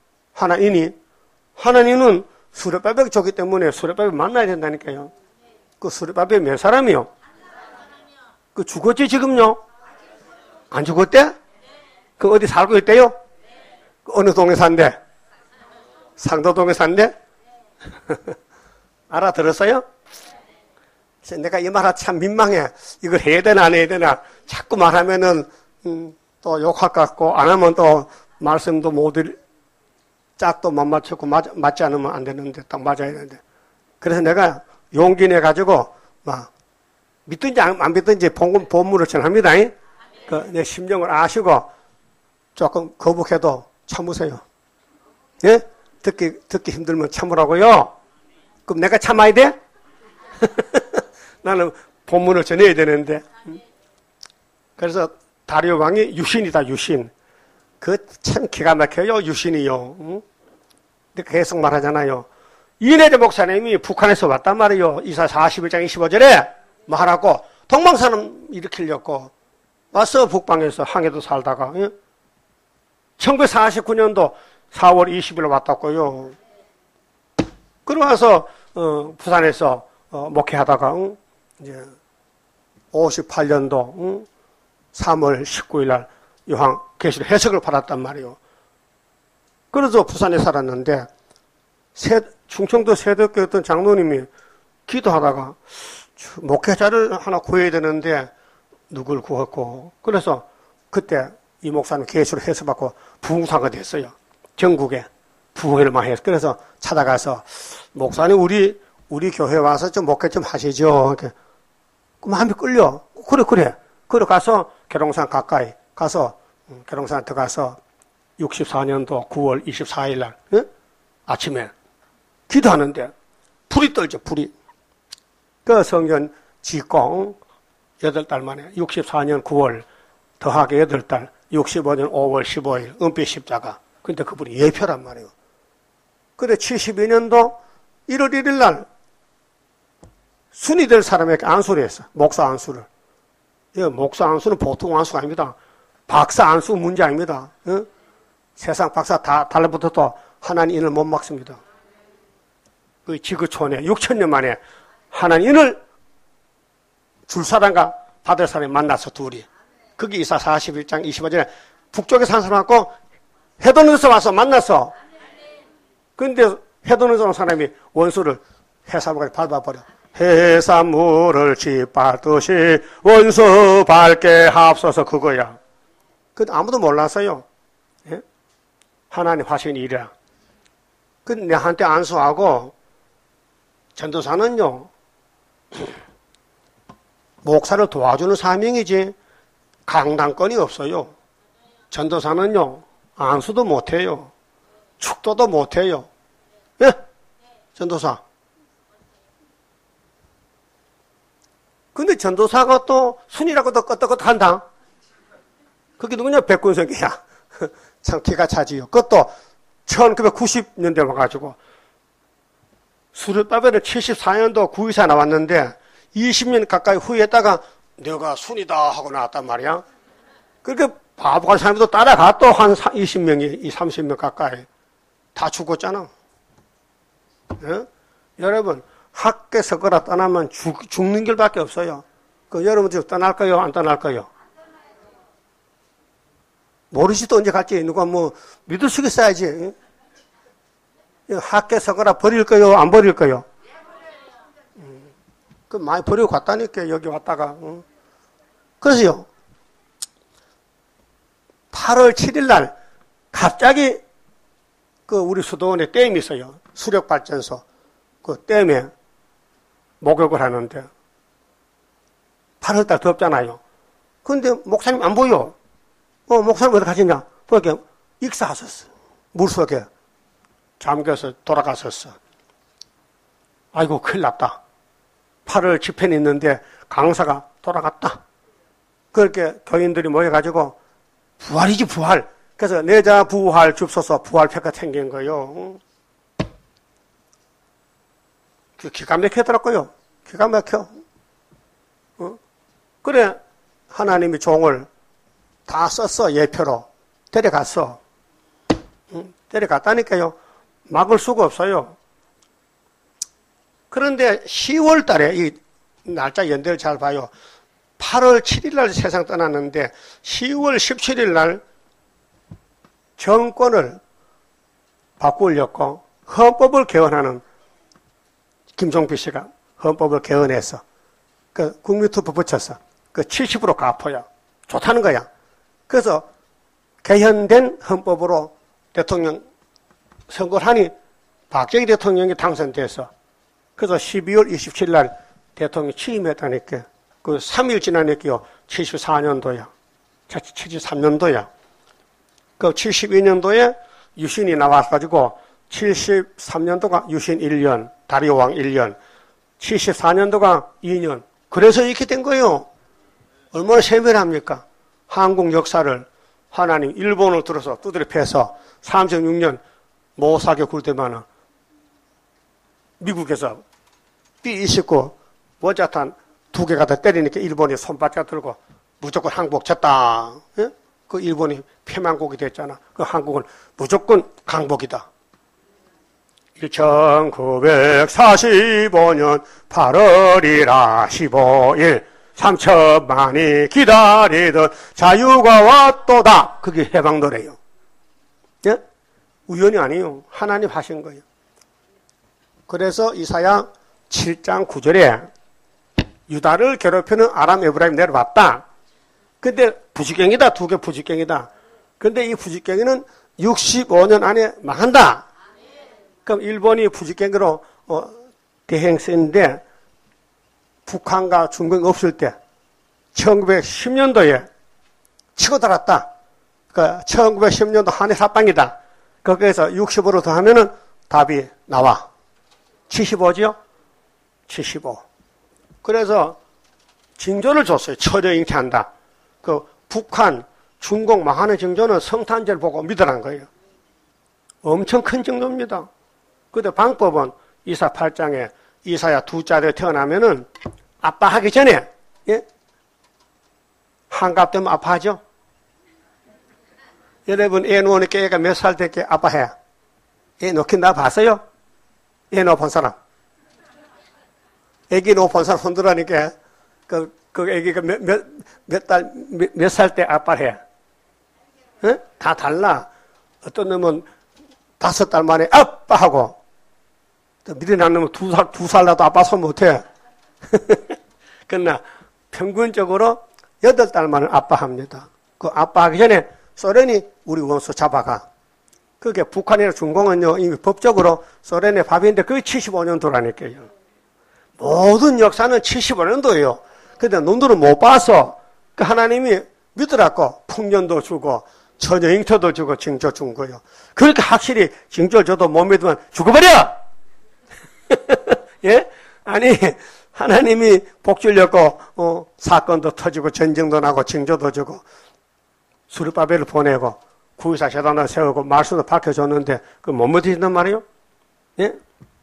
A: 하나님은 수레바벨 줬기 때문에 수레바벨 만나야 된다니까요. 그 수레바벨 몇 사람이요? 그 죽었지 지금요? 안 죽었대? 그 어디 살고 있대요? 어느 동에 산대? 상도동에 산대? 알아들었어요? 내가 이 말하 참 민망해. 이걸 해야 되나 안 해야 되나. 자꾸 말하면은 또 욕할 것 같고 안 하면 또 말씀도 못 짝도 못 맞췄고 맞지 않으면 안 되는데 딱 맞아야 되는데. 그래서 내가 용기 내 가지고 막 믿든지 안 믿든지 본문을 전합니다. 내 심정을 아시고 조금 거북해도 참으세요. 예? 듣기 힘들면 참으라고요. 그럼 내가 참아야 돼? 나는 본문을 전해야 되는데. 그래서 다리오 왕이 유신이다, 유신. 그 참 기가 막혀요, 유신이요. 응? 계속 말하잖아요. 이내재 목사님이 북한에서 왔단 말이에요. 이사 41장 25절에 말하고 동방산업 일으키려고 왔어. 북방에서 항해도 살다가. 예? 1949년도 4월 20일 왔다고요. 그러고 와서 부산에서 목회하다가 이제 58년도 3월 19일 날 요한계시록 해석을 받았단 말이에요. 그래서 부산에 살았는데 충청도 세덕교 어떤 장로님이 기도하다가 목회자를 하나 구해야 되는데 누굴 구했고, 그래서 그때 이 목사는 계시록 해석받고 부흥사가 됐어요. 전국에 부흥회를 많이 해서. 그래서 찾아가서 목사님 우리 교회 와서 좀 목회 좀 하시죠. 이렇게. 그 마음이 끌려. 그래. 그래 가서 계룡산 가까이 가서 계룡산 들어가서 64년도 9월 24일 날 아침에 기도하는데 불이 떨죠. 불이. 그 성전 짓고 8달 만에 64년 9월 더하기 8달 65년 5월 15일 은빛 십자가. 근데 그분이 예표란 말이에요. 근데 72년도 1월 1일 날 순이 될 사람에게 안수를 했어. 목사 안수를. 목사 안수는 보통 안수가 아닙니다. 박사 안수 문제 아닙니다. 세상 박사 다 달라붙어도 하나님 인을 못 막습니다. 그 지구촌에 6천년 만에 하나님 인을 줄 사람과 받을 사람이 만나서 둘이. 그게 이사 41장 25절에 북쪽에 산 사람하고 해돋이에서 와서 만났어. 근데 해돋이에서 온 사람이 원수를 해산물까지 밟아버려. 해산물을 짓밟듯이 원수 밟게 하옵소서. 그거야. 근데 아무도 몰랐어요. 예? 하나님 하신 일이야. 근데 내한테 안수하고 전도사는요 목사를 도와주는 사명이지 강당권이 없어요. 전도사는요, 안수도 못해요. 축도도 못해요. 예? 전도사. 근데 전도사가 또 순이라고도 껐다껐다 한다. 그게 누구냐? 백군성이야. 참 기가 차지요. 그것도 1990년대에 와가지고 수르바벨은 74년도 구의사 나왔는데 20년 가까이 후에다가 내가 순이다 하고 나왔단 말이야. 그렇게 바보한 사람도 따라가 또 한 20명이, 30명 가까이 다 죽었잖아. 예? 여러분, 학계 서거라 떠나면 죽는 길밖에 없어요. 그 여러분 지금 떠날까요? 안 떠날까요? 모르지도 언제 갈지. 누가 뭐 믿을 수 있어야지. 학계 서거라 버릴까요? 안 버릴까요? 그 많이 버리고 갔다니까 여기 왔다가. 그래서요. 8월 7일 날 갑자기 그 우리 수도원에 댐이 있어요. 수력발전소. 그 댐에 목욕을 하는데 8월달 덥잖아요. 근데 목사님 안 보여. 목사님 어디 가시냐? 그렇게 익사하셨어. 물속에 잠겨서 돌아갔었어. 아이고 큰일 났다. 8월 집회는 있는데 강사가 돌아갔다. 그렇게 교인들이 모여가지고 부활이지 부활. 그래서 내자 부활 줍소서 부활표가 생긴 거요. 기가 막히더라고요. 기가 막혀. 그래 하나님이 종을 다 썼어. 예표로 데려갔어. 데려갔다니까요. 막을 수가 없어요. 그런데 10월 달에 이 날짜 연대를 잘 봐요. 8월 7일 날 세상 떠났는데 10월 17일 날 정권을 바꾸려고 헌법을 개헌하는 김종필 씨가 헌법을 개헌해서 그 국민투표 붙였어. 그 70으로 갚아야 좋다는 거야. 그래서 개헌된 헌법으로 대통령 선거를 하니 박정희 대통령이 당선돼서 그래서 12월 27일 날 대통령이 취임했다니까. 그 3일 지나니까요. 74년도야. 73년도야. 그 72년도에 유신이 나와가지고 73년도가 유신 1년, 다리오왕 1년, 74년도가 2년. 그래서 이렇게 된 거예요. 얼마나 세밀합니까? 한국 역사를 하나님 일본을 들어서 두드려 패서 36년 모사게 굴 때만은 미국에서 B-29 원자탄 2개가 더 때리니까 일본이 손바짝 들고 무조건 항복 쳤다. 예? 그 일본이 패망국이 됐잖아. 그 한국은 무조건 강복이다. 1945년 8월이라 15일 3천만이 기다리던 자유가 왔도다. 그게 해방 노래예요. 예? 우연이 아니에요. 하나님 하신 거예요. 그래서 이사야 7장 9절에 유다를 괴롭히는 아람 에브라임 내려왔다. 근데 부지경이다. 2개 부지경이다. 근데 이 부지경이는 65년 안에 망한다. 그럼 일본이 부지경으로 대행세인데 북한과 중국이 없을 때 1910년도에 치고 들었다. 그러니까 1910년도 한해 사빵이다. 거기에서 65로 더하면은 답이 나와. 75죠? 75. 그래서 징조를 줬어요. 철여 잉태한다. 그 북한, 중국 망하는 징조는 성탄절 보고 믿으라는 거예요. 엄청 큰 징조입니다. 근데 방법은 이사 8장에 이사야 2자들 태어나면은 아빠하기 전에, 예? 한갑 되면 아파하죠? 여러분, 애 놓으니까 애가 몇 살 됐게 아파해? 애 놓긴 나 봤어요? 애 놓은 사람. 애기 놓은 사람 손들으니까 그 애기가 몇 살 때 아빠해? 예? 다 달라. 어떤 놈은 5달 만에 아빠하고, 또 미래난 놈은 2살 나도 아빠 손 못해. 그러나 평균적으로 8달 만에 아빠합니다. 그 아빠하기 전에 소련이 우리 원수 잡아가. 그게 북한이나 중공은요, 이미 법적으로 소련의 밥인데 그게 75년도라니까요. 모든 역사는 75년도예요. 근데 놈들은 못 봐서 그 하나님이 믿으라고 풍년도 주고 처녀잉터도 주고 징조 준 거예요. 그러니까 확실히 징조 줘도 못 믿으면 죽어버려! 예? 아니, 하나님이 복 주려고, 사건도 터지고 전쟁도 나고 징조도 주고 수르바벨을 보내고 구의사 재단을 세우고 말씀도 밝혀줬는데 그 못 믿으신단 말이에요? 예?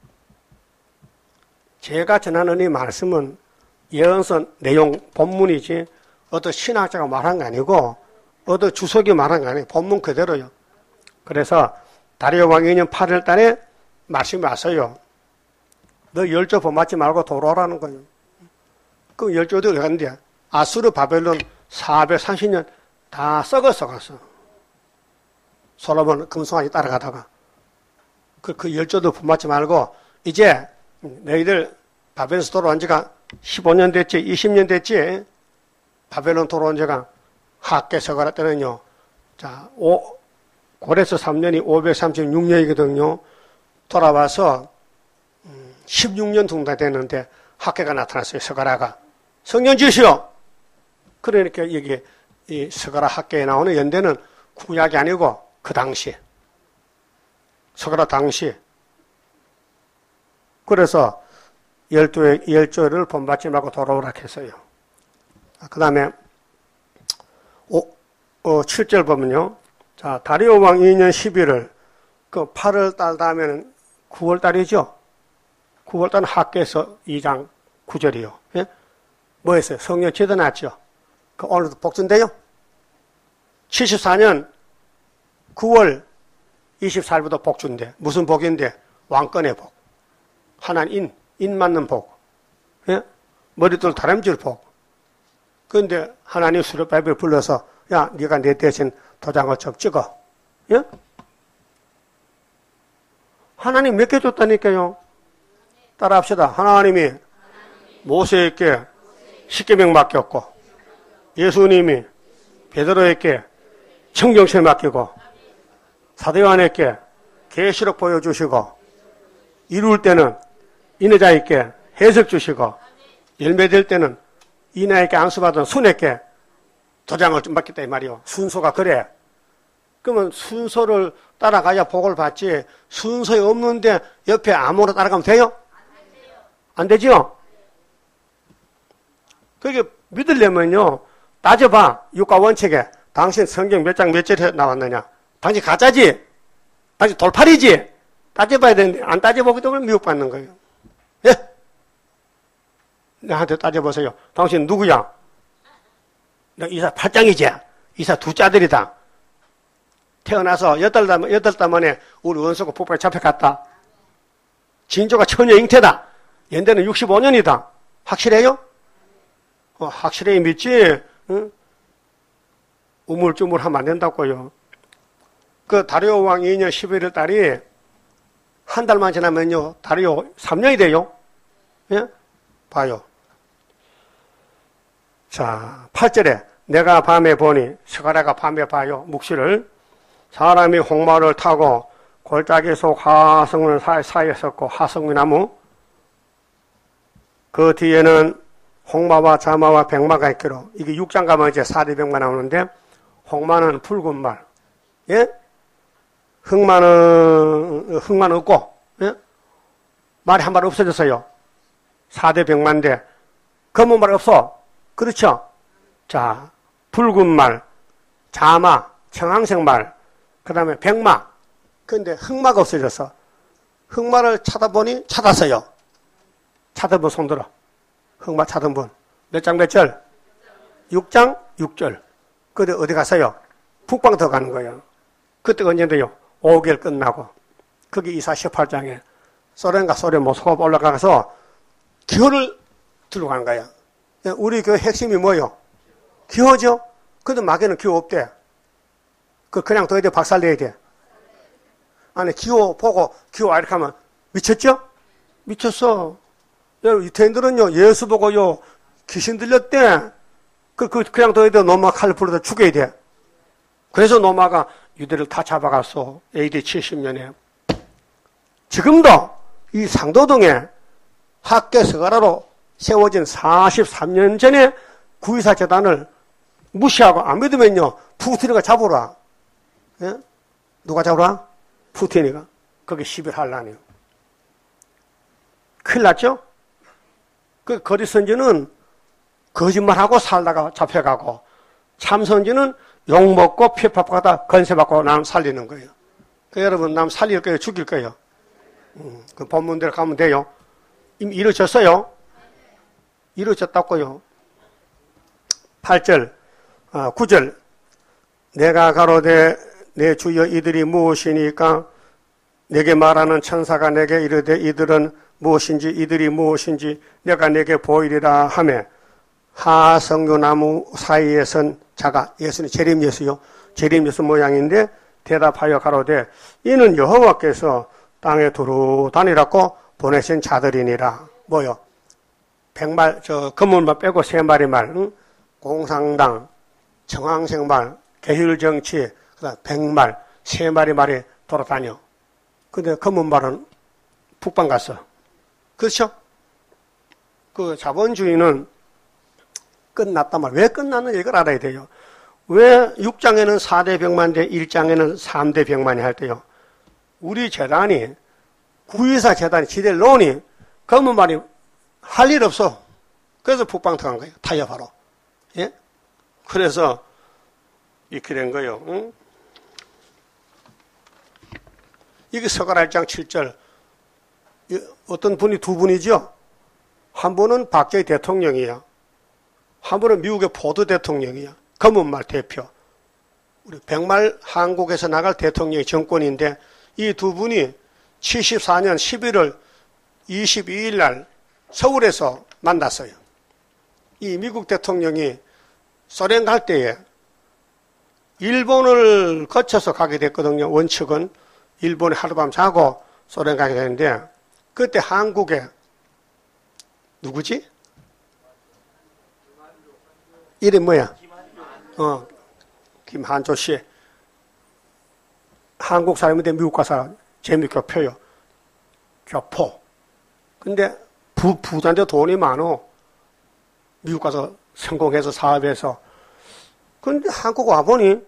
A: 제가 전하는 이 말씀은 예언서 내용 본문이지 어떤 신학자가 말한 거 아니고 어떤 주석이 말한 거 아니에요. 본문 그대로요. 그래서 다리오 왕 2년 8월 달에 말씀이 왔어요. 너 열조 범하지 말고 돌아오라는 거예요. 그 열조도 어디 갔는데 아수르 바벨론 430년 다 썩었어. 솔로몬 금송아지 따라가다가 그 열조도 범하지 말고 이제 너희들 바벨론에서 돌아온 지가 15년 됐지 20년 됐지 바벨론 돌아온 지가 학계 서가라 때는요. 자, 고레서 3년이 536년이거든요. 돌아와서 16년 정도 됐는데 학계가 나타났어요. 서가라가. 성령 지으시오. 그러니까 여기 이 서가라 학계에 나오는 연대는 구약이 아니고 그 당시 서가라 당시. 그래서 열조를 본받지 말고 돌아오라 했어요. 그 다음에 7절 보면요. 자, 다리오 왕 2년 11월 그 8월 달 다음에는 9월 달이죠. 9월 달은 학계에서 2장 9절이요. 예? 뭐 했어요? 성령 제도났죠. 그 오늘도 복준대요. 74년 9월 24일부터 복준대. 무슨 복인데? 왕권의 복. 하나님 인 맞는 복. 예? 머리들 다람쥐 복. 그런데 하나님 수르바벨을 불러서 야, 네가 내 대신 도장을 좀 찍어. 예? 하나님 몇 개 줬다니까요. 따라합시다. 하나님이 모세에게 십계명 맡겼고 예수님이 베드로에게 청정실 맡기고 사도 요한에게 계시록 보여주시고 이룰 때는 인내자에게 해석 주시고 열매될 때는 이나에게 안수받은 순에게 도장을 좀 맡겼다 이 말이요. 순서가 그래. 그러면 순서를 따라가야 복을 받지 순서에 없는데 옆에 아무나 따라가면 돼요? 안 되죠? 그게 믿으려면요. 따져봐. 육가 원칙에 당신 성경 몇 장 몇 절에 나왔느냐. 당신 가짜지? 당신 돌팔이지? 따져봐야 되는데 안 따져보기 때문에 미혹받는 거예요. 예? 나한테 따져보세요. 당신 누구야? 나 이사 8장이지? 이사 둘째 아들이다. 태어나서 8달 만에 우리 원수가 폭발에 잡혀갔다. 징조가 처녀 잉태다. 연대는 65년이다. 확실해요? 확실해 믿지? 응? 우물쭈물하면 안 된다고요. 그 다리오 왕 2년 11월 달이 한 달만 지나면요. 다리오 3년이 돼요. 예? 봐요. 자, 8절에 내가 밤에 보니 스가랴가 밤에 봐요. 묵시를 사람이 홍마를 타고 골짜기 속 하성을 사이에 섰고 하성의 나무 그 뒤에는 홍마와 자마와 백마가 있기로 이게 6장 가면 이제 4대 백마 나오는데 홍마는 붉은 말 예? 흑마는 없고 예? 말이 한 말 없어졌어요. 4대 백마인데 검은 말 없어. 그렇죠? 자, 붉은 말, 자마, 청황색 말, 그 다음에 백마. 근데 흑마가 없어졌어. 흑마를 찾아보니 찾았어요. 찾은 분 손들어. 흑마 찾은 분. 몇 장 몇 절? 6장 6절. 그때 어디 갔어요? 북방 더 가는 거예요. 그때가 언제인데요? 5개월 끝나고. 그게 이사 18장에 소련과 소련 모스크바 올라가서 기호를 들고 가는 거야. 우리 교회 핵심이 뭐예요? 기호죠? 근데 마귀는 기호 없대. 그냥 둬야 돼? 박살내야 돼? 아니, 기호 보고 기호 이렇게 하면 미쳤죠? 미쳤어. 유태인들은요, 예수 보고요, 귀신 들렸대. 그냥 둬야 돼? 노마 칼을 불러서 죽여야 돼. 그래서 노마가 유대를 다 잡아갔어. AD 70년에. 지금도 이 상도동에 학계 서가라로 세워진 43년 전에 구의사 재단을 무시하고 안 믿으면요, 푸틴이가 잡으라. 예? 누가 잡으라? 푸틴이가. 그게 11한란이에요. 큰일 났죠? 그 거짓 선지는 거짓말하고 살다가 잡혀가고, 참 선지는 욕먹고 피파파하다 건세받고 남 살리는 거예요. 그 여러분, 남 살릴 거예요? 죽일 거예요? 그 본문대로 가면 돼요. 이미 이루어졌어요? 이루어졌다고요. 8절, 9절. 내가 가로되 내 주여 이들이 무엇이니까 내게 말하는 천사가 내게 이르되 이들은 무엇인지 이들이 무엇인지 내가 내게 보이리라 하며 하성류나무 사이에 선 자가, 예수는 재림 예수요. 재림 예수 모양인데 대답하여 가로되 이는 여호와께서 땅에 두루 다니라고 보내신 자들이니라. 뭐요? 100말, 건물만 빼고 3마리 말, 응? 공상당, 정황생말, 계율정치, 그다음 100말, 3마리 말이 돌아다녀. 근데 건물말은 북방 갔어. 그렇죠? 그 자본주의는 끝났단 말이에요. 왜 끝났는지 이걸 알아야 돼요. 왜 6장에는 4대 병만인데 1장에는 3대 병만이 할 때요. 우리 재단이, 9.24 재단이 지대를 놓으니 건물말이 할 일 없어. 그래서 북방 들어간 거예요. 타협하러. 예? 그래서 이렇게 된 거예요. 응? 이게 서가라 1장 7절. 어떤 분이 두 분이죠? 한 분은 박정희 대통령이야. 한 분은 미국의 포드 대통령이야. 검은말 대표. 우리 백말 한국에서 나갈 대통령이 정권인데 이 두 분이 74년 11월 22일 날 서울에서 만났어요. 이 미국 대통령이 소련 갈 때에 일본을 거쳐서 가게 됐거든요. 원칙은 일본에 하룻밤 자고 소련 가게 되는데 그때 한국에 누구지? 이름 뭐야? 김한조 씨. 한국 사람인데 미국 가서 재밌게 펴요. 교포. 근데 부자인데 돈이 많어. 미국 가서 성공해서 사업해서. 근데 한국 와보니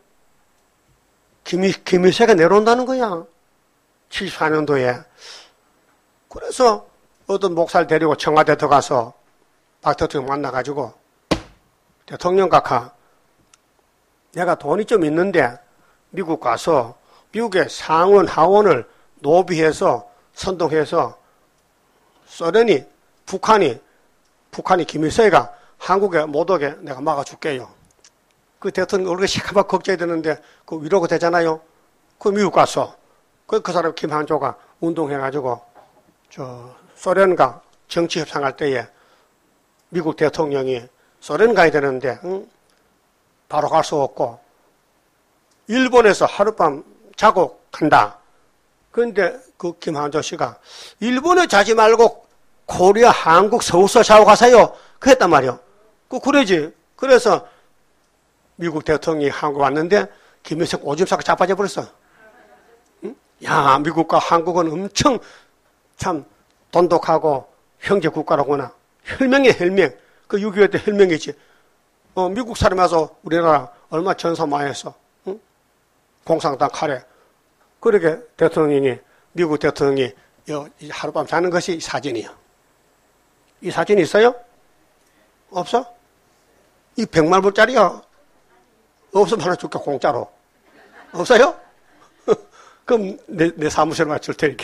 A: 김일세가 내려온다는 거야. 74년도에. 그래서 어떤 목사를 데리고 청와대 들어가서 박 대통령 만나가지고 대통령 각하, 내가 돈이 좀 있는데 미국 가서 미국의 상원, 하원을 노비해서 선동해서 소련이, 북한이 김일성이가 한국에 못 오게 내가 막아줄게요. 그 대통령 얼굴이 시커멓게 걱정이 되는데 그 위로가 되잖아요. 그 미국 가서 그 사람 김한조가 운동해가지고 소련과 정치 협상할 때에 미국 대통령이 소련 가야 되는데 바로 갈 수 없고 일본에서 하룻밤 자고 간다. 그런데 그 김한조 씨가 일본에 자지 말고 코리아, 한국, 서울서 자고 가세요. 그랬단 말이요. 그러지. 그래서 미국 대통령이 한국 왔는데 김일성 오줌 싸고 자빠져 버렸어. 응? 야, 미국과 한국은 엄청 참 돈독하고 형제 국가라구나. 혈맹이야, 혈맹. 그 6.25 때 혈맹이지. 미국 사람이 와서 우리나라 얼마 전사 많이 했어. 응? 공산당 카레. 그렇게 대통령이, 미국 대통령이 하룻밤 자는 것이 이 사진이야. 이 사진이 있어요? 없어? 이 100만 불짜리야. 없으면 하나 줄게, 공짜로. 없어요? 그럼 내 사무실에 줄 테니까.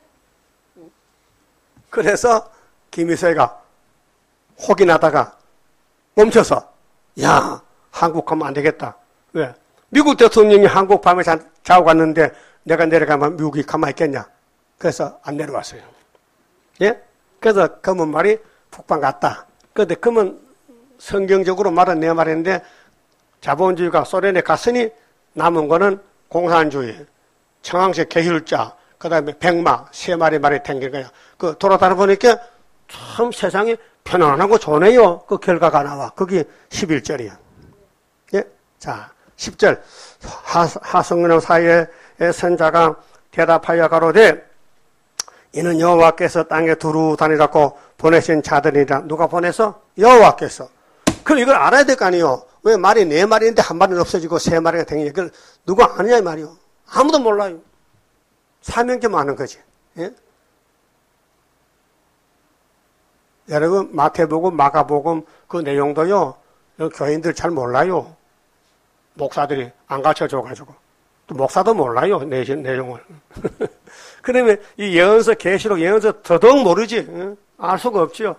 A: 그래서 김일성이가 혹이 나다가 멈춰서, 야, 한국 가면 안 되겠다. 왜? 미국 대통령이 한국 밤에 자고 갔는데 내가 내려가면 미국이 가만히 있겠냐. 그래서 안 내려왔어요. 예? 그래서 검은 말이 북방 갔다. 그런데 검은 성경적으로 말은 내 말인데 자본주의가 소련에 갔으니 남은 거는 공산주의, 청황색 계율자, 그 다음에 백마, 3마리 말이 탱긴 거야. 그 돌아다녀 보니까 참 세상이 편안하고 좋네요. 그 결과가 나와. 그게 11절이야. 예? 자, 10절. 하성룡 사이에 선자가 대답하여 가로되 이는 여호와께서 땅에 두루 다니라고 보내신 자들이라. 누가 보내서? 여호와께서. 그럼 이걸 알아야 될 거 아니에요. 왜 말이 4마리인데 한 마리는 없어지고 3마리가 댕기냐. 그걸 누가 아느냐 이 말이요. 아무도 몰라요. 사명점 아는 거지. 예? 여러분 마태복음, 마가복음 그 내용도요. 교인들 잘 몰라요. 목사들이 안 가르쳐줘가지고. 또 목사도 몰라요. 내용을. 그러면 이 예언서, 계시록 예언서 더더욱 모르지. 응? 알 수가 없지요.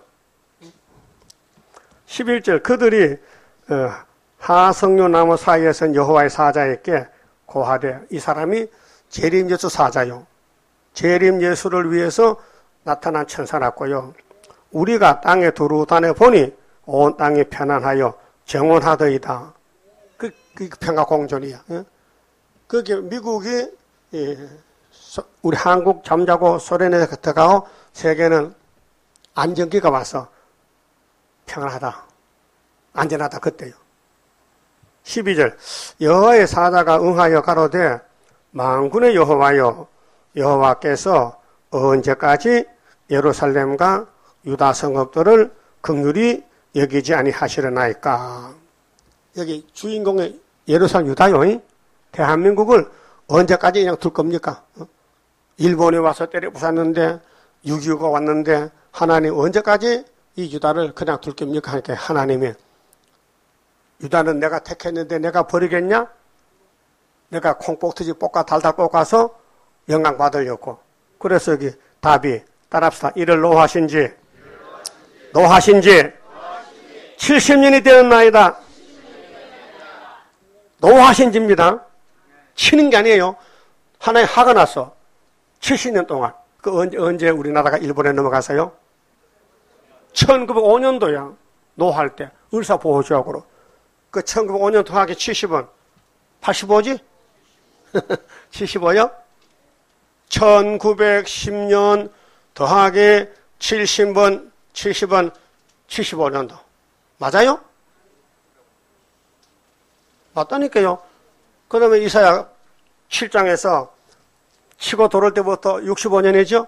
A: 11절 그들이 하석류 나무 사이에선 여호와의 사자에게 고하되 이 사람이 재림 예수 사자요. 재림 예수를 위해서 나타난 천사랐고요. 우리가 땅에 두루다녀 보니 온 땅이 편안하여 정원하더이다. 그 평화 공존이야. 그게 미국이 우리 한국 잠자고 소련에 들어가고 세계는 안정기가 와서 평안하다. 안전하다. 그때요. 12절 여호와의 사자가 응하여 가로되 만군의 여호와여 여호와께서 언제까지 예루살렘과 유다 성읍들을 긍휼히 여기지 아니하시려나이까. 여기 주인공의 예루살렘 유다요. 대한민국을 언제까지 그냥 둘 겁니까? 일본이 와서 때려 부쉈는데 6.25가 왔는데 하나님 언제까지 이 유다를 그냥 둘 겁니까? 하니까 하나님이 유다는 내가 택했는데 내가 버리겠냐? 내가 콩꼭지지 볶아 달달 볶아서 영광 받으려고. 그래서 여기 답이 따라합시다. 이를 노하신지 70년이 되었나이다. 노하신지입니다. 치는 게 아니에요. 하나의 화가 났어. 70년 동안. 그 언제 우리나라가 일본에 넘어가서요? 1905년도야. 노할 때. 의사보호조약으로. 그 1905년 더하기 70은 85지? 75요? 1910년 더하기 70은 75년도. 맞아요? 맞다니까요. 그러면 이사야 7장에서 치고 돌을 때부터 65년이죠?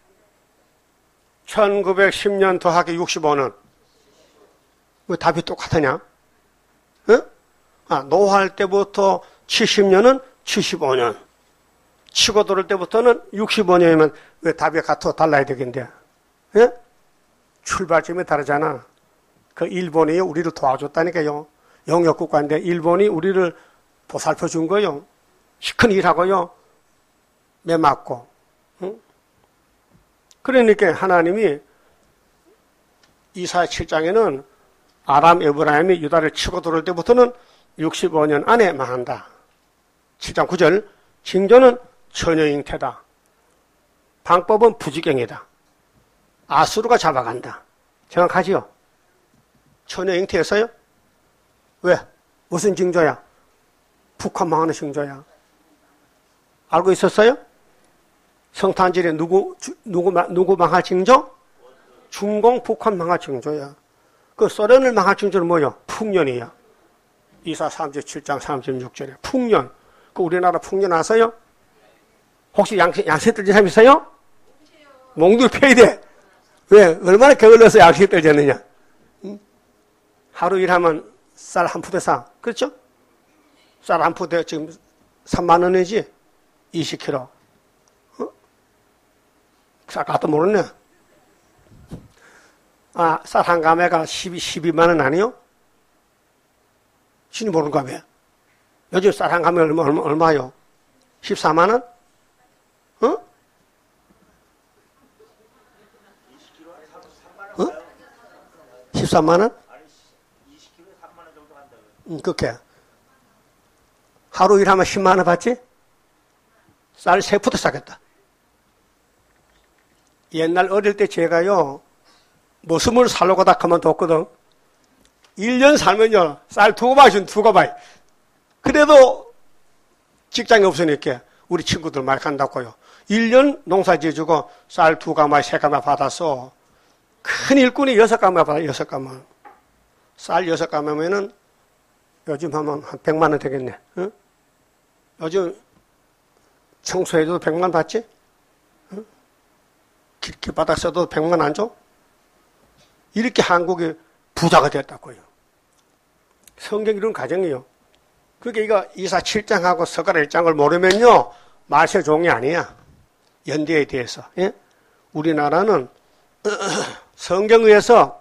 A: 1910년 더하기 65는 왜 답이 똑같으냐? 응? 노할 때부터 70년은 75년. 치고 돌을 때부터는 65년이면 왜 답이 같아 달라야 되겠는데? 예? 출발점이 다르잖아. 그 일본이 우리를 도와줬다니까요. 영역국가인데 일본이 우리를 보살펴 준 거요. 시큰 일하고요. 매 맞고. 응? 그러니까 하나님이 이사야 7장에는 아람 에브라임이 유다를 치고 들어올 때부터는 65년 안에 망한다. 7장 9절 징조는 처녀잉태다. 방법은 부지경이다. 아수르가 잡아간다. 정확하지요? 처녀잉태였어요? 왜? 무슨 징조야? 북한 망하는 징조야. 알고 있었어요? 성탄절에 누구 망할 징조? 중공 북한 망할 징조야. 그 소련을 망할 징조는 뭐예요? 풍년이야. 이사 37장 36절에 풍년. 그 우리나라 풍년 아세요? 혹시 양세 떨진 사람 있어요? 몽둥이 펴야 돼. 왜? 얼마나 게을러서 양세 떨졌느냐? 응? 하루 일하면 쌀 한 푸대 사. 그렇죠? 쌀 한 푸대 지금 3만 원이지? 20kg. 어? 쌀 값도 모르네. 쌀 한 가매가 12만 원 아니요? 신이 모르는가 봐. 요즘 쌀 한 가매 얼마요? 14만 원? 어? 어? 13만 원? 그렇게. 하루 일하면 10만 원 받지? 쌀 3푸대 사겠다. 옛날 어릴 때 제가요, 머슴을 살려고 다 그만뒀거든. 1년 살면요, 쌀 2가마이 준 2가마이. 그래도 직장이 없으니까 우리 친구들 말 간다고요. 1년 농사 지어주고 쌀 2가마이, 3가마이 받아서 큰 일꾼이 6가마이 받아, 6가마이. 쌀 6가마이면은 요즘 하면 한 100만 원 되겠네. 응? 요즘 청소해도 100만 받지? 응? 길바닥 써도 100만 안 줘? 이렇게 한국이 부자가 됐다고요. 성경 이런 과정이에요. 그게 이거 이사 7장하고 서가라 1장을 모르면요, 말세 종이 아니야. 연대에 대해서. 예? 우리나라는 성경에서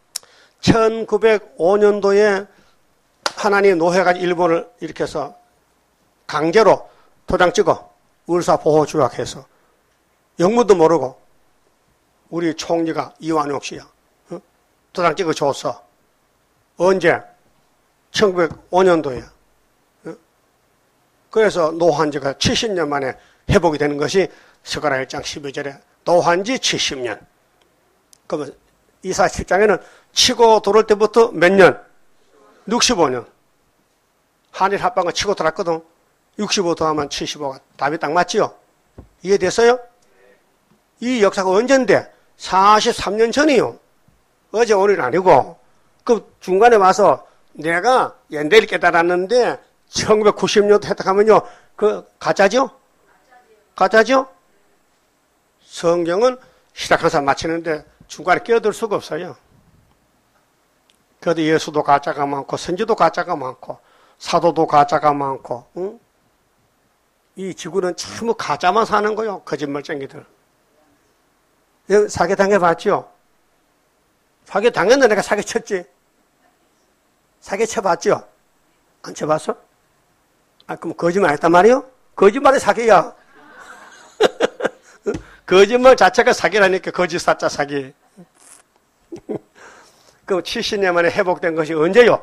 A: 1905년도에 하나님 노해가지고 일본을 이렇게 해서 강제로 도장 찍어. 을사보호조약해서. 영문도 모르고 우리 총리가 이완용 씨야. 어? 도장 찍어 줬어. 언제? 1905년도에. 어? 그래서 노한 지가 70년 만에 회복이 되는 것이 스가랴 1장 12절에 노한 지 70년. 그러면 이사 7장에는 치고 돌을 때부터 몇 년? 65년. 한일 합방은 치고 돌았거든. 65 더하면 75가 답이 딱 맞지요? 이해됐어요? 이 역사가 언젠데? 43년 전이요. 어제 오늘 아니고. 그 중간에 와서 내가 연대를 깨달았는데 1990년도 했다 하면요. 그 가짜죠? 가짜죠? 성경은 시작한 사람 마치는데 중간에 끼어들 수가 없어요. 그래도 예수도 가짜가 많고 선지도 가짜가 많고 사도도 가짜가 많고 응? 이 지구는 참 가짜만 사는 거요. 거짓말쟁이들. 사기 당해봤죠? 사기 당했는데 내가 사기 쳤지? 사기 쳐봤죠? 안 쳐봤어? 아, 그럼 거짓말 했단 말이요? 거짓말이 사기야. 거짓말 자체가 사기라니까, 거짓 사자 사기. 그럼 70년 만에 회복된 것이 언제요?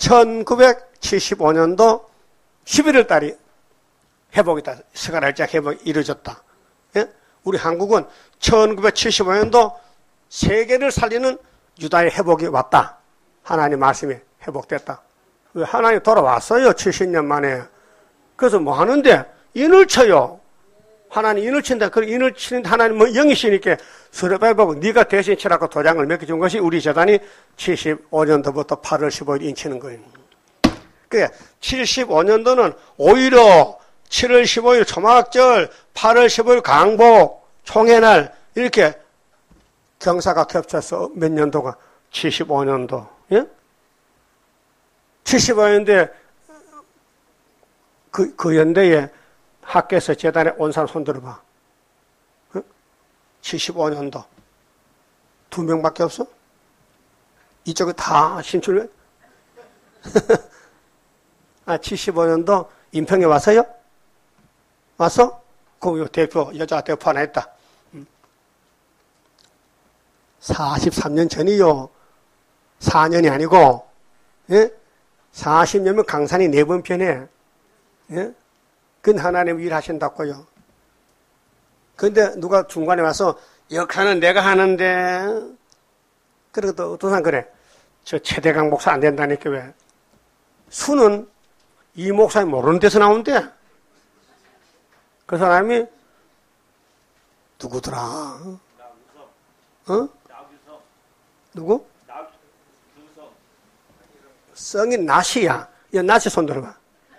A: 1975년도 11월 달이 회복이다. 스가랴 회복이 이루어졌다. 예? 우리 한국은 1975년도 세계를 살리는 유다의 회복이 왔다. 하나님 말씀이 회복됐다. 왜 하나님 돌아왔어요? 70년 만에. 그래서 뭐 하는데? 인을 쳐요. 하나님 인을 친다. 그 인을 치는데 하나님 뭐 영이시니까 스룹바벨하고 네가 대신 치라고 도장을 맡겨준 것이 우리 재단이 75년도부터 8월 15일 인치는 거예요. 그래 75년도는 오히려 7월 15일 초막절, 8월 15일 강복, 총회날 이렇게 경사가 겹쳐서 몇 년도가 75년도. 예? 75년도에 그 연대에 학교에서 재단에 온 사람 손 들어봐. 어? 75년도. 2명밖에 없어? 이쪽에 다 신출해? 아, 75년도 인평에 왔어요? 왔어? 그럼 대표, 여자 대표 하나 했다. 43년 전이요. 4년이 아니고, 예? 40년이면 강산이 4번 편해. 예? 그건 하나님 일하신다고요. 근데 누가 중간에 와서 역사는 내가 하는데 그래도 어떤 사람 그래. 저 최대강 목사 안 된다니까 왜. 수는 이 목사님 모르는 데서 나온대. 그 사람이 누구더라? 어? 누구? 성이 나시야. 야, 나시 손 들어봐.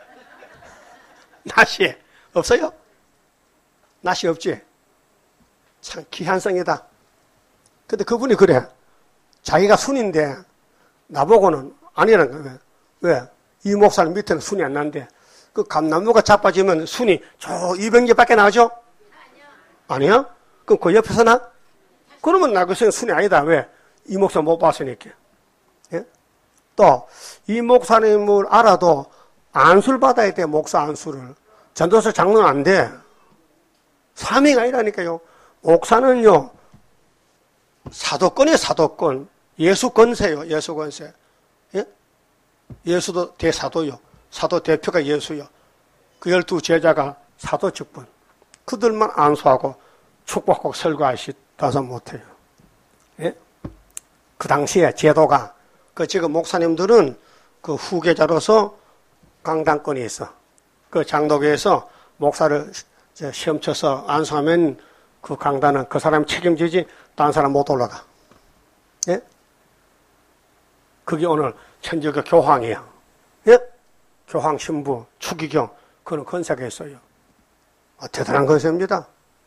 A: 나시 없어요? 나시 없지? 참 귀한 성이다. 근데 그분이 그래. 자기가 순인데 나보고는 아니라는 거야. 왜? 이 목사님 밑에는 순이 안 난대. 그 감나무가 자빠지면 순이 저 200개밖에 나죠? 아니야? 그럼 그 옆에서 나? 그러면 나 그 순이 아니다. 왜? 이 목사 못 봤으니까. 예? 또 이 목사님을 알아도 안수를 받아야 돼. 목사 안수를. 전도서 장로는 안 돼. 사미가 아니라니까요. 목사는요. 사도권이에요. 사도권. 예수 권세요. 예수 권세. 예? 예수도 대사도요. 사도 대표가 예수요. 그 12 제자가 사도 직분. 그들만 안수하고 축복하고 설교하시다서 못해요. 예? 그 당시에 제도가 그 지금 목사님들은 그 후계자로서 강당권이 있어. 그 장로교에서 목사를 시험 쳐서 안수하면 그 강단은 그 사람 책임지지 다른 사람 못 올라가. 예? 그게 오늘 천주교 교황이야. 예? 교황 신부, 추기경 그런 건사가 있어요. 대단한 건사입니다.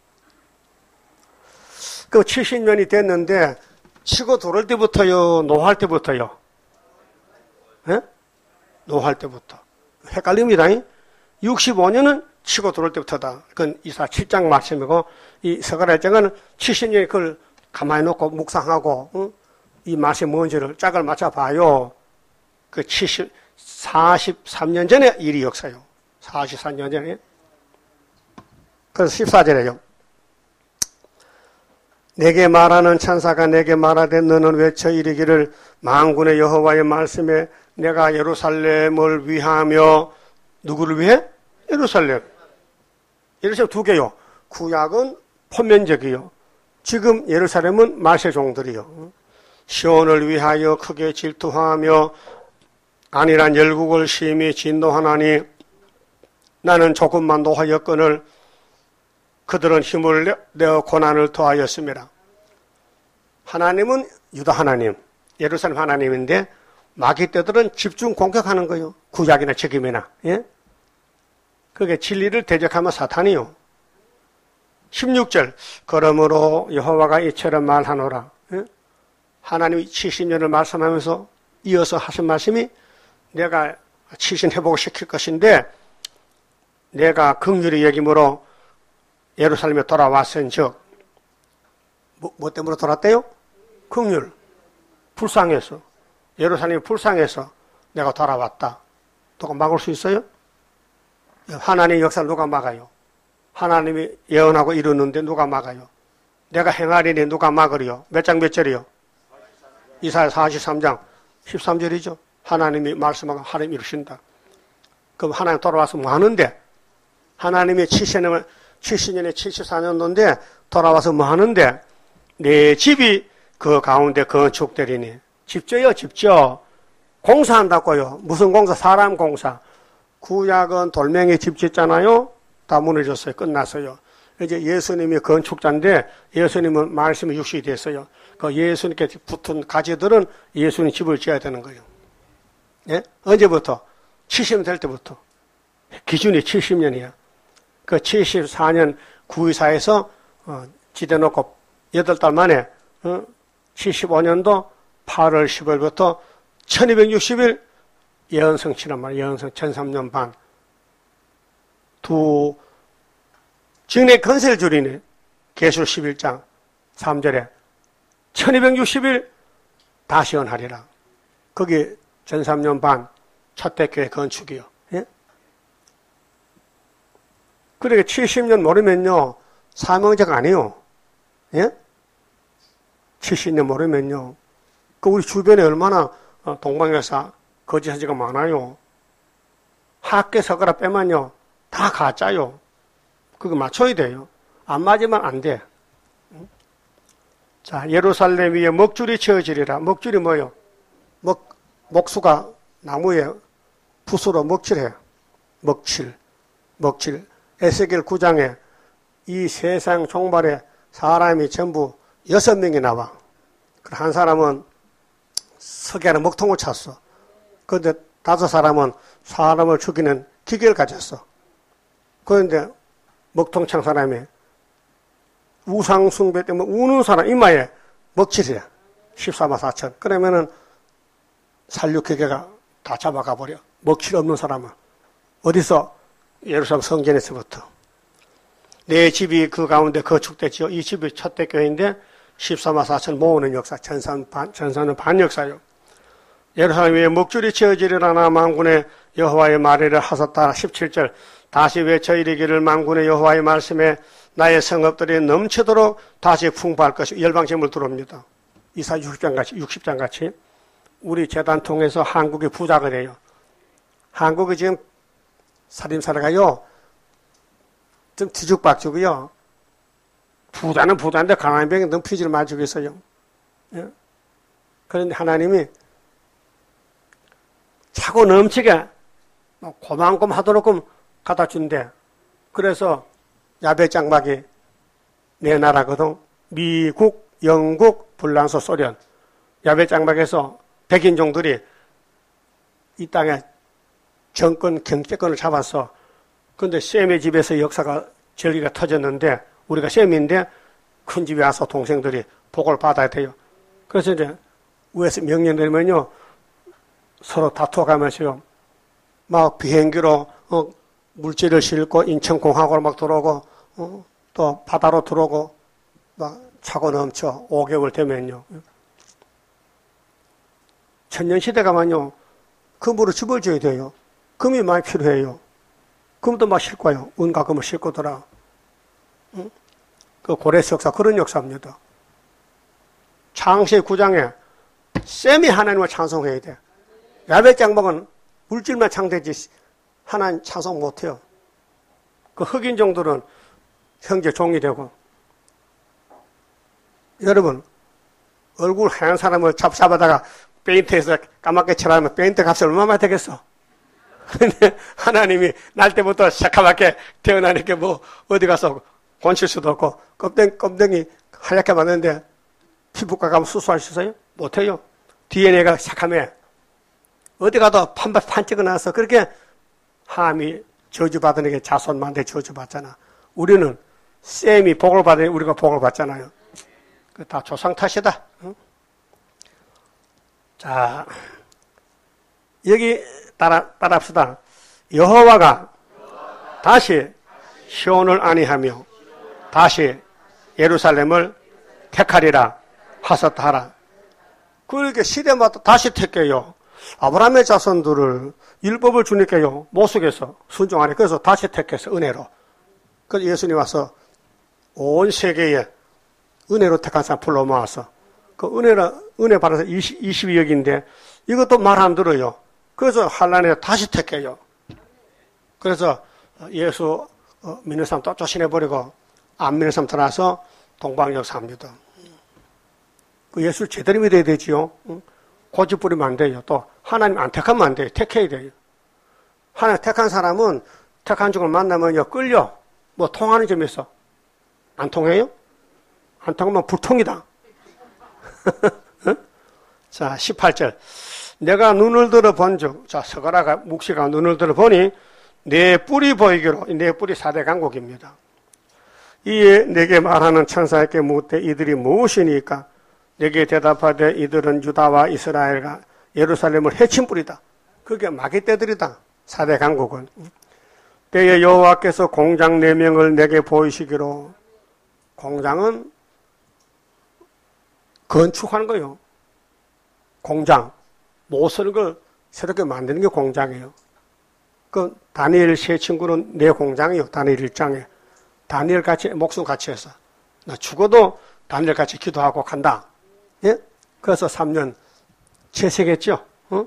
A: 그 70년이 됐는데 치고 돌을 때부터요, 노할 때부터요. 예? 노할 때부터. 헷갈립니다. 65년은 치고 들어올 때부터다. 그건 이사 7장 말씀이고, 이 스가랴 장은 70년에 그걸 가만히 놓고 묵상하고, 이 말씀이 뭔지를 짝을 맞춰봐요. 그 43년 전에 일이 역사요. 43년 전에. 그래서 14절에요. 내게 말하는 천사가 내게 말하되 너는 외쳐 이르기를 만군의 여호와의 말씀에 내가 예루살렘을 위하며 누구를 위해? 예루살렘. 예루살렘 두 개요. 구약은 포면적이요. 지금 예루살렘은 말세 종들이요. 시온을 위하여 크게 질투하며 안일한 열국을 심히 진노하나니 나는 조금만 노하였거늘 그들은 힘을 내어 고난을 더하였습니다. 하나님은 유다 하나님, 예루살렘 하나님인데 마귀 떼들은 집중 공격하는 거예요. 구약이나 책임이나. 예? 그게 진리를 대적하면 사탄이요. 16절 그러므로 여호와가 이처럼 말하노라. 예? 하나님이 70년을 말씀하면서 이어서 하신 말씀이 내가 70년 회복을 시킬 것인데 내가 긍휼히 여김으로 예루살렘에 돌아왔은즉 뭐 때문에 돌아왔대요? 긍휼. 불쌍해서. 예루살렘이 불쌍해서 내가 돌아왔다. 누가 막을 수 있어요? 하나님의 역사를 누가 막아요? 하나님이 예언하고 이루는데 누가 막아요? 내가 행하리니 누가 막으리요? 몇 장 몇 절이요? 이사야 43장 13절이죠. 하나님이 말씀하고 하나님 이루신다. 그럼 하나님 돌아와서 뭐 하는데? 하나님이 70년에 74년도인데 돌아와서 뭐 하는데? 내 집이 그 가운데 건축되리니. 집져요, 집져. 공사한다고요. 무슨 공사? 사람 공사. 구약은 돌멩이 집 짓잖아요. 다 무너졌어요. 끝났어요. 이제 예수님이 건축자인데 예수님은 말씀이 육신이 됐어요. 그 예수님께 붙은 가지들은 예수님 집을 지어야 되는 거예요. 예? 언제부터? 70년 될 때부터. 기준이 70년이야. 그 74년 구의사에서 지대놓고 8달 만에 75년도 8월 10일부터 1260일 예언성 치란 말이에요. 예언성 1003년 반. 두 증례 건세를 줄이네. 계시록 11장 3절에 1260일 다시 연하리라. 거기 1003년 반 첫대교회 건축이요. 예? 그러니까 70년 모르면요 사명자가 아니에요. 예? 70년 모르면요. 그 우리 주변에 얼마나 동방에서 거짓사지가 많아요. 학계 서거라 빼면요 다 가짜요. 그거 맞춰야 돼요. 안 맞으면 안 돼. 자, 예루살렘 위에 먹줄이 채워지리라. 먹줄이 뭐예요? 목수가 나무에 붓으로 먹칠해. 먹칠. 에스겔 9장에 이 세상 종말에 사람이 전부 6명이 나와. 한 사람은 석에 하나 먹통을 찼어. 그런데 5사람은 사람을 죽이는 기계를 가졌어. 그런데 먹통 찬 사람이 우상숭배 때문에 우는 사람 이마에 먹칠이래. 14만 4천. 그러면은 살육기계가 다 잡아가 버려. 먹칠 없는 사람은. 어디서? 예루살렘 성전에서부터. 내 집이 그 가운데 거축됐지요. 이 집이 첫대 교회인데 14만 4천 모으는 역사. 전사는 반 역사요. 예루살렘 위에 먹줄이 채워지리라. 나 만군의 여호와의 말이라 하셨다. 17절. 다시 외쳐 이르기를 만군의 여호와의 말씀에 나의 성읍들이 넘치도록 다시 풍부할 것이 열방제물 들어옵니다. 이사 60장 같이 우리 재단 통해서 한국이 부자가 돼요. 한국이 지금 살림살이가요 좀 뒤죽박죽이요. 부자는 부자인데 가난한 병에 넘피지를 마주고 있어요. 예? 그런데 하나님이 차고 넘치게 고만고 하도록 갖다 준대. 그래서 야베장막이 내 나라거든. 미국, 영국, 불란서, 소련. 야베장막에서 백인종들이 이 땅에 정권, 경제권을 잡았어. 그런데 셈의 집에서 역사가 절기가 터졌는데 우리가 셈인데 큰 집에 와서 동생들이 복을 받아야 돼요. 그래서 이제 위에서 명령 내리면요 서로 다투어가면서요 막 비행기로 물질을 싣고 인천공항으로 막 들어오고 또 바다로 들어오고 막 차고 넘쳐 5개월 되면요. 천년시대가만요. 금으로 집을 줘야 돼요. 금이 많이 필요해요. 금도 막 싣고요. 은과 금을 싣고더라. 그 고레스 역사 그런 역사입니다. 창세 9장에 셈이 하나님을 찬송해야 돼. 야벳 장막은 물질만 창대지 하나님 찬송 못해요. 그 흑인 종들은 형제 종이 되고. 여러분 얼굴 하얀 사람을 잡아다가 페인트해서 까맣게 칠하면 페인트 값이 얼마나 되겠어? 근데 하나님이 날 때부터 새까맣게 태어나니까 뭐 어디 가서 건칠 수도 없고 껍데기 하얗게 만드는데 피부과 가면 수술할 수 있어요? 못해요. DNA가 새까매. 어디 가도 판 찍어놔서 그렇게 함이 저주받은 게 자손만대 저주받잖아. 우리는 쌤이 복을 받으니 우리가 복을 받잖아요. 그 다 조상 탓이다. 응? 자, 여기 따라합시다. 여호와가 다시 시온을 안위하며 다시 예루살렘을 택하리라 하셨다 하라. 그렇게 시대마다 다시 택해요. 아브라함의 자손들을 율법을 주니까요 못 속에서 순종하니 그래서 다시 택해서 은혜로. 그래서 예수님 와서 온 세계에 은혜로 택한 사람 불러 모아서 그 은혜 받아서 22억인데 이것도 말 안 들어요. 그래서 환란에 다시 택해요. 그래서 예수 믿는 사람 또 쫓아내버리고 안 믿는 사람 들어와서 동방역사합니다. 그 예수를 제대로 믿어야 되지요. 고집 부리면 안 돼요. 또 하나님 안 택하면 안 돼요. 택해야 돼요. 하나님 택한 사람은 택한 중을 만나면요 끌려. 뭐 통하는 점이 있어. 안 통해요? 안 통하면 불통이다. 자 18절 내가 눈을 들어 본즉 자 서가라가 묵시가 눈을 들어 보니 내 뿔이 보이기로 내 뿔이 4대 강국입니다. 이에 내게 말하는 천사에게 묻되 이들이 무엇이니까 내게 대답하되 이들은 유다와 이스라엘과 예루살렘을 해친 뿔이다. 그게 마귀 떼들이다. 4대 강국은. 때에 여호와께서 공장 4명을 내게 보이시기로. 공장은 건축하는 거예요. 공장. 못 쓰는 걸 새롭게 만드는 게 공장이에요. 그 다니엘 세 친구는 내 공장이에요. 다니엘 1장에. 다니엘 같이 목숨 같이 해서. 나 죽어도 다니엘 같이 기도하고 간다. 예? 그래서 3년 채색했죠.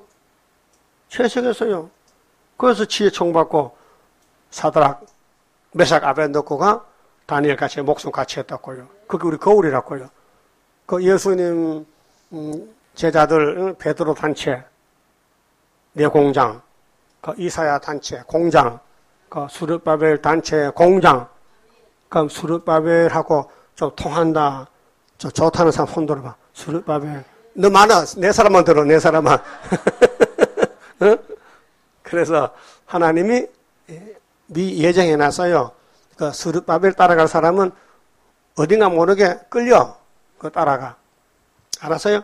A: 채색했어요. 그래서 지혜 총받고 사드락, 메삭, 아벤노고가 다니엘 같이 목숨 같이 했다고요. 그게 우리 거울이라고요. 그 예수님 제자들 베드로 단체, 내 공장, 그 이사야 단체 공장, 그 수르바벨 단체 공장. 그럼 수르바벨하고 좀 통한다. 좀 좋다는 사람 손 들어봐. 수르바벨. 너 많아. 네 사람만 들어. 네 사람만. 그래서 하나님이 미 예정해놨어요. 그 수르바벨 따라갈 사람은 어딘가 모르게 끌려. 그 따라가. 알았어요?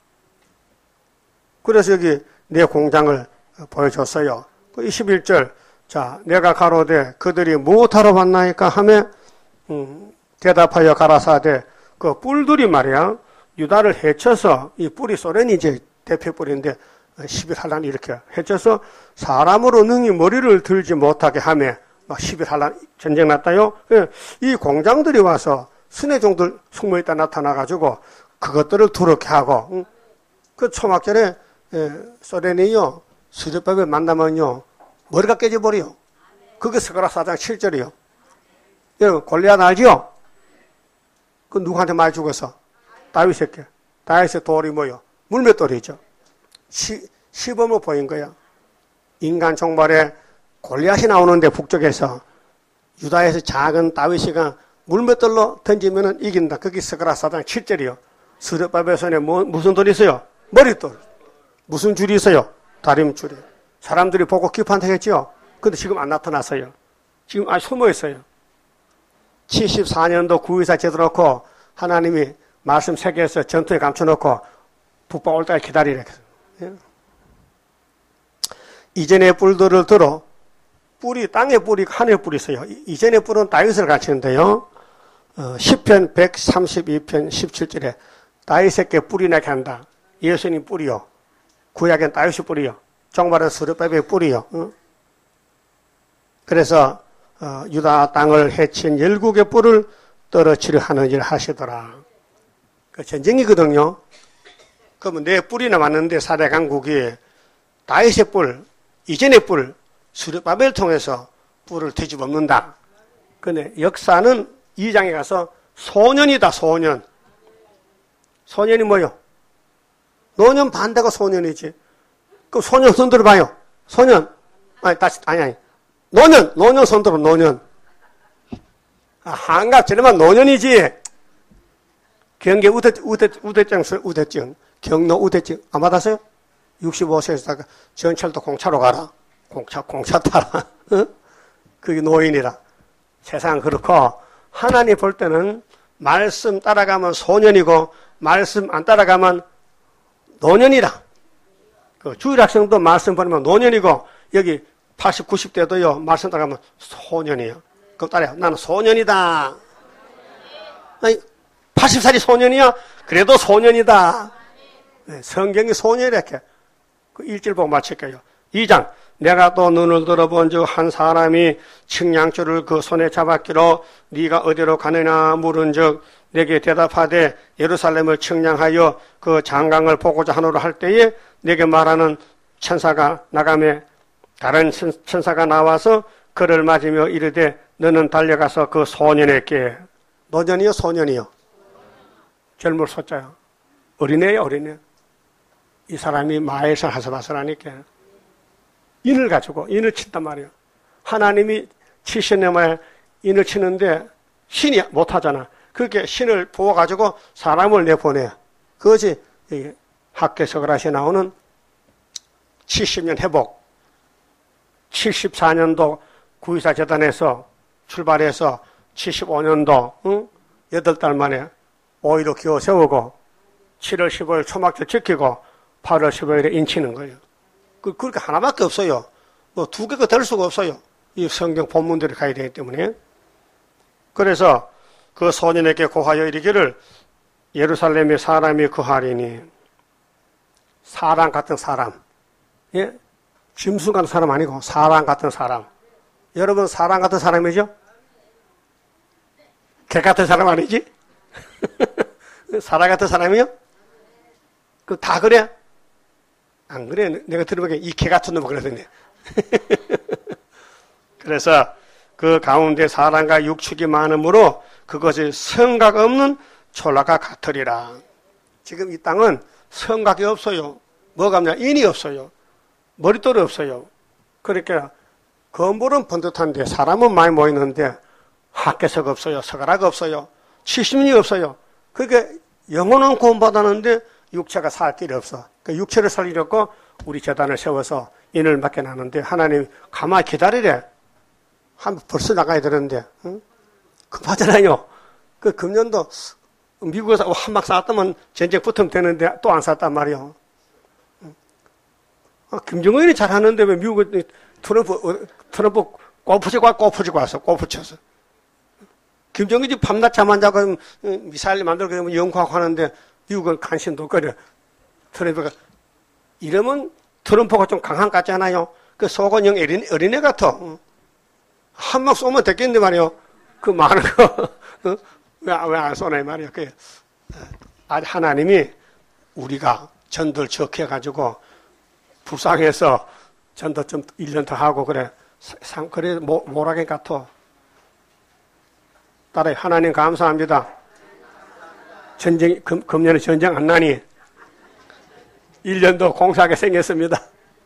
A: 그래서 여기 내 공장을 보여줬어요. 21절. 자, 내가 가로되 그들이 무엇하러 왔나이까 하며 대답하여 가라사대 그 뿔들이 말이야 유다를 해쳐서 이 뿔이 소련이 이제 대표 뿔인데 11한란 이렇게 해쳐서 사람으로 능히 머리를 들지 못하게 하며 막 11한란 전쟁 났다요. 이 공장들이 와서 순회종들 숙모있다 나타나가지고 그것들을 두렵게 하고 그 초막절에 소련이요 수르바벨 만나면요 머리가 깨져버려요. 그게 스가랴 4장 7절이요. 여러분 골리앗 알지요? 그 누구한테 많이 죽었어? 다윗에게. 다윗의 돌이 뭐요? 물맷돌이죠. 시범을 보인 거야. 인간 종말에 골리앗이 나오는데 북쪽에서 유다에서 작은 다윗이가 물맷돌로 던지면은 이긴다. 그게 스가랴 4장 7절이요. 스르바벨 손에 무슨 돌이 있어요? 머릿돌. 무슨 줄이 있어요? 다림줄이. 사람들이 보고 기판하겠지요. 근데 지금 안 나타났어요. 지금 아직 숨어 있어요. 74년도 구의사 제도놓고 하나님이 말씀 세계에서 전투에 감춰놓고 북방 올 때까지 기다리래. 이전의 뿔들을 들어 뿔이 땅에 뿔이 하늘에 뿔이 있어요. 이전의 뿔은 다윗을 가르치는데요. 시편 132편 17절에 다윗에게 뿔이 나게 한다. 예수님 뿔이요. 구약엔 다윗이 뿔이요. 종말은 스룹바벨의 뿔이요. 그래서 유다 땅을 해친 열국의 뿔을 떨어치려 하는 일을 하시더라. 그 전쟁이거든요. 그러면 내 뿔이 남았는데 사대 강국이 다윗의 뿔, 이전의 뿔, 스룹바벨을 통해서 뿔을 뒤집어엎는다. 근데 역사는 2장에 가서 소년이다, 소년. 소년이 뭐요? 노년 반대가 소년이지. 그럼 소년 손 들어봐요. 소년. 아니. 노년 손 들어, 노년. 한갑 저렴한 노년이지. 경계 우대증. 경로 우대증. 안 받았어요? 65세에서 전철도 공차로 가라. 공차 타라. 그게 노인이라. 세상 그렇고, 하나님 볼 때는 말씀 따라가면 소년이고, 말씀 안 따라가면 노년이라. 그 주일학생도 말씀 보내면 노년이고, 여기 80, 90대도요, 말씀 따라가면 소년이에요. 그럼 따라요. 나는 소년이다. 아니, 80살이 소년이야? 그래도 소년이다. 네, 성경이 소년이렇게. 그 1절 보고 마칠게요. 2장. 내가 또 눈을 들어본 즉 한 사람이 측량줄을 그 손에 잡았기로 네가 어디로 가느냐 물은 즉 내게 대답하되 예루살렘을 측량하여 그 장강을 보고자 하노라 할 때에 내게 말하는 천사가 나가매 다른 천사가 나와서 그를 맞으며 이르되 너는 달려가서 그 소년에게 노년이요 소년이요 젊을 소자요 어린애요 어린애 이 사람이 마에서 하사바스라니까 인을 가지고 인을 친단 말이에요. 하나님이 70년 만에 인을 치는데 신이 못하잖아. 그렇게 신을 부어가지고 사람을 내보내. 그것이 학계서글라시에 나오는 70년 회복. 74년도 9.24 재단에서 출발해서 75년도 8달 만에 5.15 기호 세우고 7월 15일 초막절 지키고 8월 15일에 인치는 거예요. 그렇게 하나밖에 없어요. 뭐 2개가 될 수가 없어요. 이 성경 본문대로 가야 되기 때문에. 그래서 그 소년에게 고하여 이르기를 예루살렘에 사람이 거하리니 사람 같은 사람. 예? 짐승 같은 사람 아니고 사람 같은 사람. 여러분 사람 같은 사람이죠? 개 같은 사람 아니지? 사람 같은 사람이요? 그 다 그래? 안 그래? 내가 들어보기에 이 개 같은 놈 그러던데. 그래서 그 가운데 사람과 육축이 많으므로 그것이 성각 없는 초라가 같으리라. 지금 이 땅은 성각이 없어요. 뭐가 없냐? 인이 없어요. 머릿돌이 없어요. 그러니까 건물은 번듯한데 사람은 많이 모이는데 학계석 없어요. 서가락 없어요. 70년이 없어요. 그러니까 영혼은 구원받았는데 육체가 살 길이 없어. 그 육체를 살리려고 우리 재단을 세워서 인을 맡겨놨는데 하나님 가만히 기다리래. 벌써 나가야 되는데 응? 급하잖아요. 그 금년도 미국에서 한막 쌌다면 전쟁 붙으면 되는데 또 안 쌌단 말이요. 김정은이 잘하는데 왜 미국은 트럼프 꼬부지고 왔어. 꼬부쳐서. 김정은이 밤낮 잠 안 자고 미사일 만들고 연구하고 하는데 미국은 간신도 거려. 트럼프가 이러면 트럼프가 좀 강한 것 같잖아요. 그 속은 영 어린애 같아. 한 막 쏘면 됐겠는데 말이요. 그 많은 거 왜 안 쏘나 말이야. 그 하나님이 우리가 전도를 적해가지고 불쌍해서 전도 좀 1년 더 하고 그래. 그래 모라게 같아. 따라해. 하나님 감사합니다. 전쟁 금년에 전쟁 안 나니 1년 더 공사하게 생겼습니다.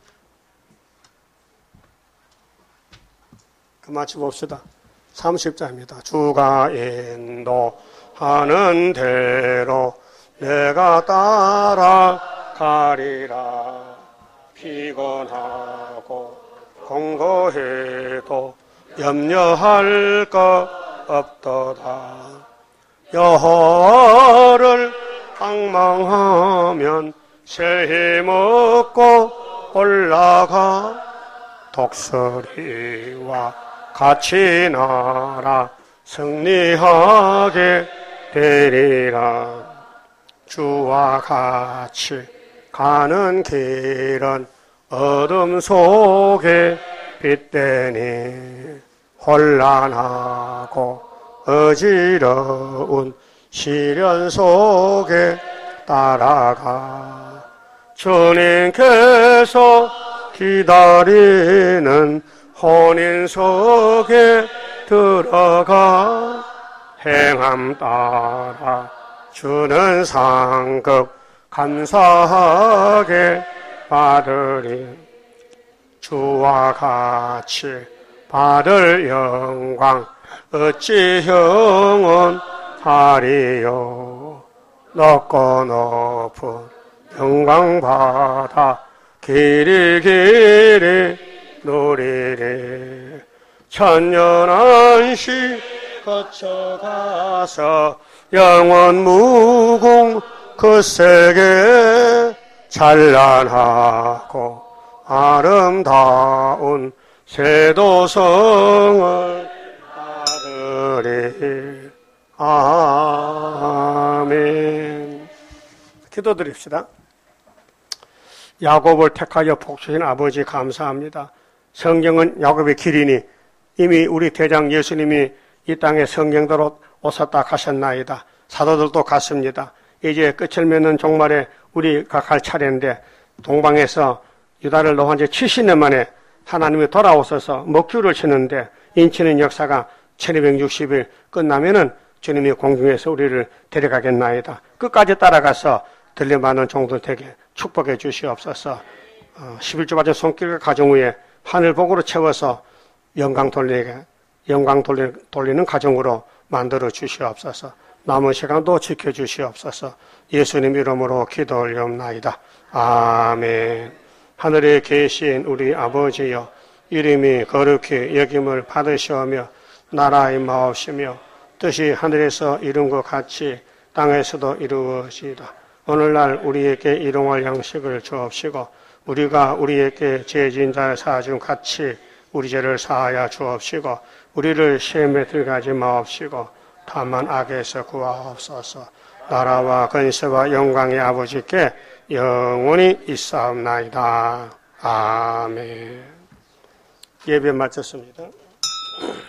A: 그 마치 봅시다. 30자입니다. 주가 인도하는 대로 내가 따라가리라. 피곤하고 공고해도 염려할 것 없도다. 여호와를 방망하면 새 힘 얻고 올라가 독수리와 같이 날아 승리하게 되리라. 주와 같이 가는 길은 어둠 속에 빛되니 혼란하고 어지러운 시련 속에 따라가 주님께서 기다리는 혼인 속에 들어가 행함 따라 주는 상급 감사하게 받으리. 주와 같이 받을 영광 어찌 영원하리요. 높고 높은 영광 받아 길이 누리리. 천년한시 거쳐가서 영원 무궁 그 세계 찬란하고 아름다운 세도성을 받으리. 아멘. 기도드립시다. 야곱을 택하여 복주신 아버지 감사합니다. 성경은 야곱의 길이니 이미 우리 대장 예수님이 이 땅에 성경대로 오셨다 가셨나이다. 사도들도 갔습니다. 이제 끝을 맺는 종말에 우리가 갈 차례인데 동방에서 유다를 놓은 지 70년 만에 하나님이 돌아오셔서 먹주를 치는데 인치는 역사가 1260일 끝나면은 주님이 공중에서 우리를 데려가겠나이다. 끝까지 따라가서 들려받는 종들에게 축복해 주시옵소서. 11조 받은 손길과 가정 위에 하늘복으로 채워서 영광 돌리는 가정으로 만들어 주시옵소서. 남은 시간도 지켜주시옵소서. 예수님 이름으로 기도 올리옵나이다. 아멘. 하늘에 계신 우리 아버지여, 이름이 거룩히 여김을 받으시오며 나라의 임하옵시며 뜻이 하늘에서 이룬 것 같이 땅에서도 이루어지이다. 오늘날 우리에게 일용할 양식을 주옵시고 우리가 우리에게 죄진 자를 사준 같이 우리 죄를 사하여 주옵시고 우리를 시험에 들어가지 마옵시고 다만 악에서 구하옵소서. 나라와 권세와 영광의 아버지께 영원히 있사옵나이다. 아멘. 예배 마쳤습니다.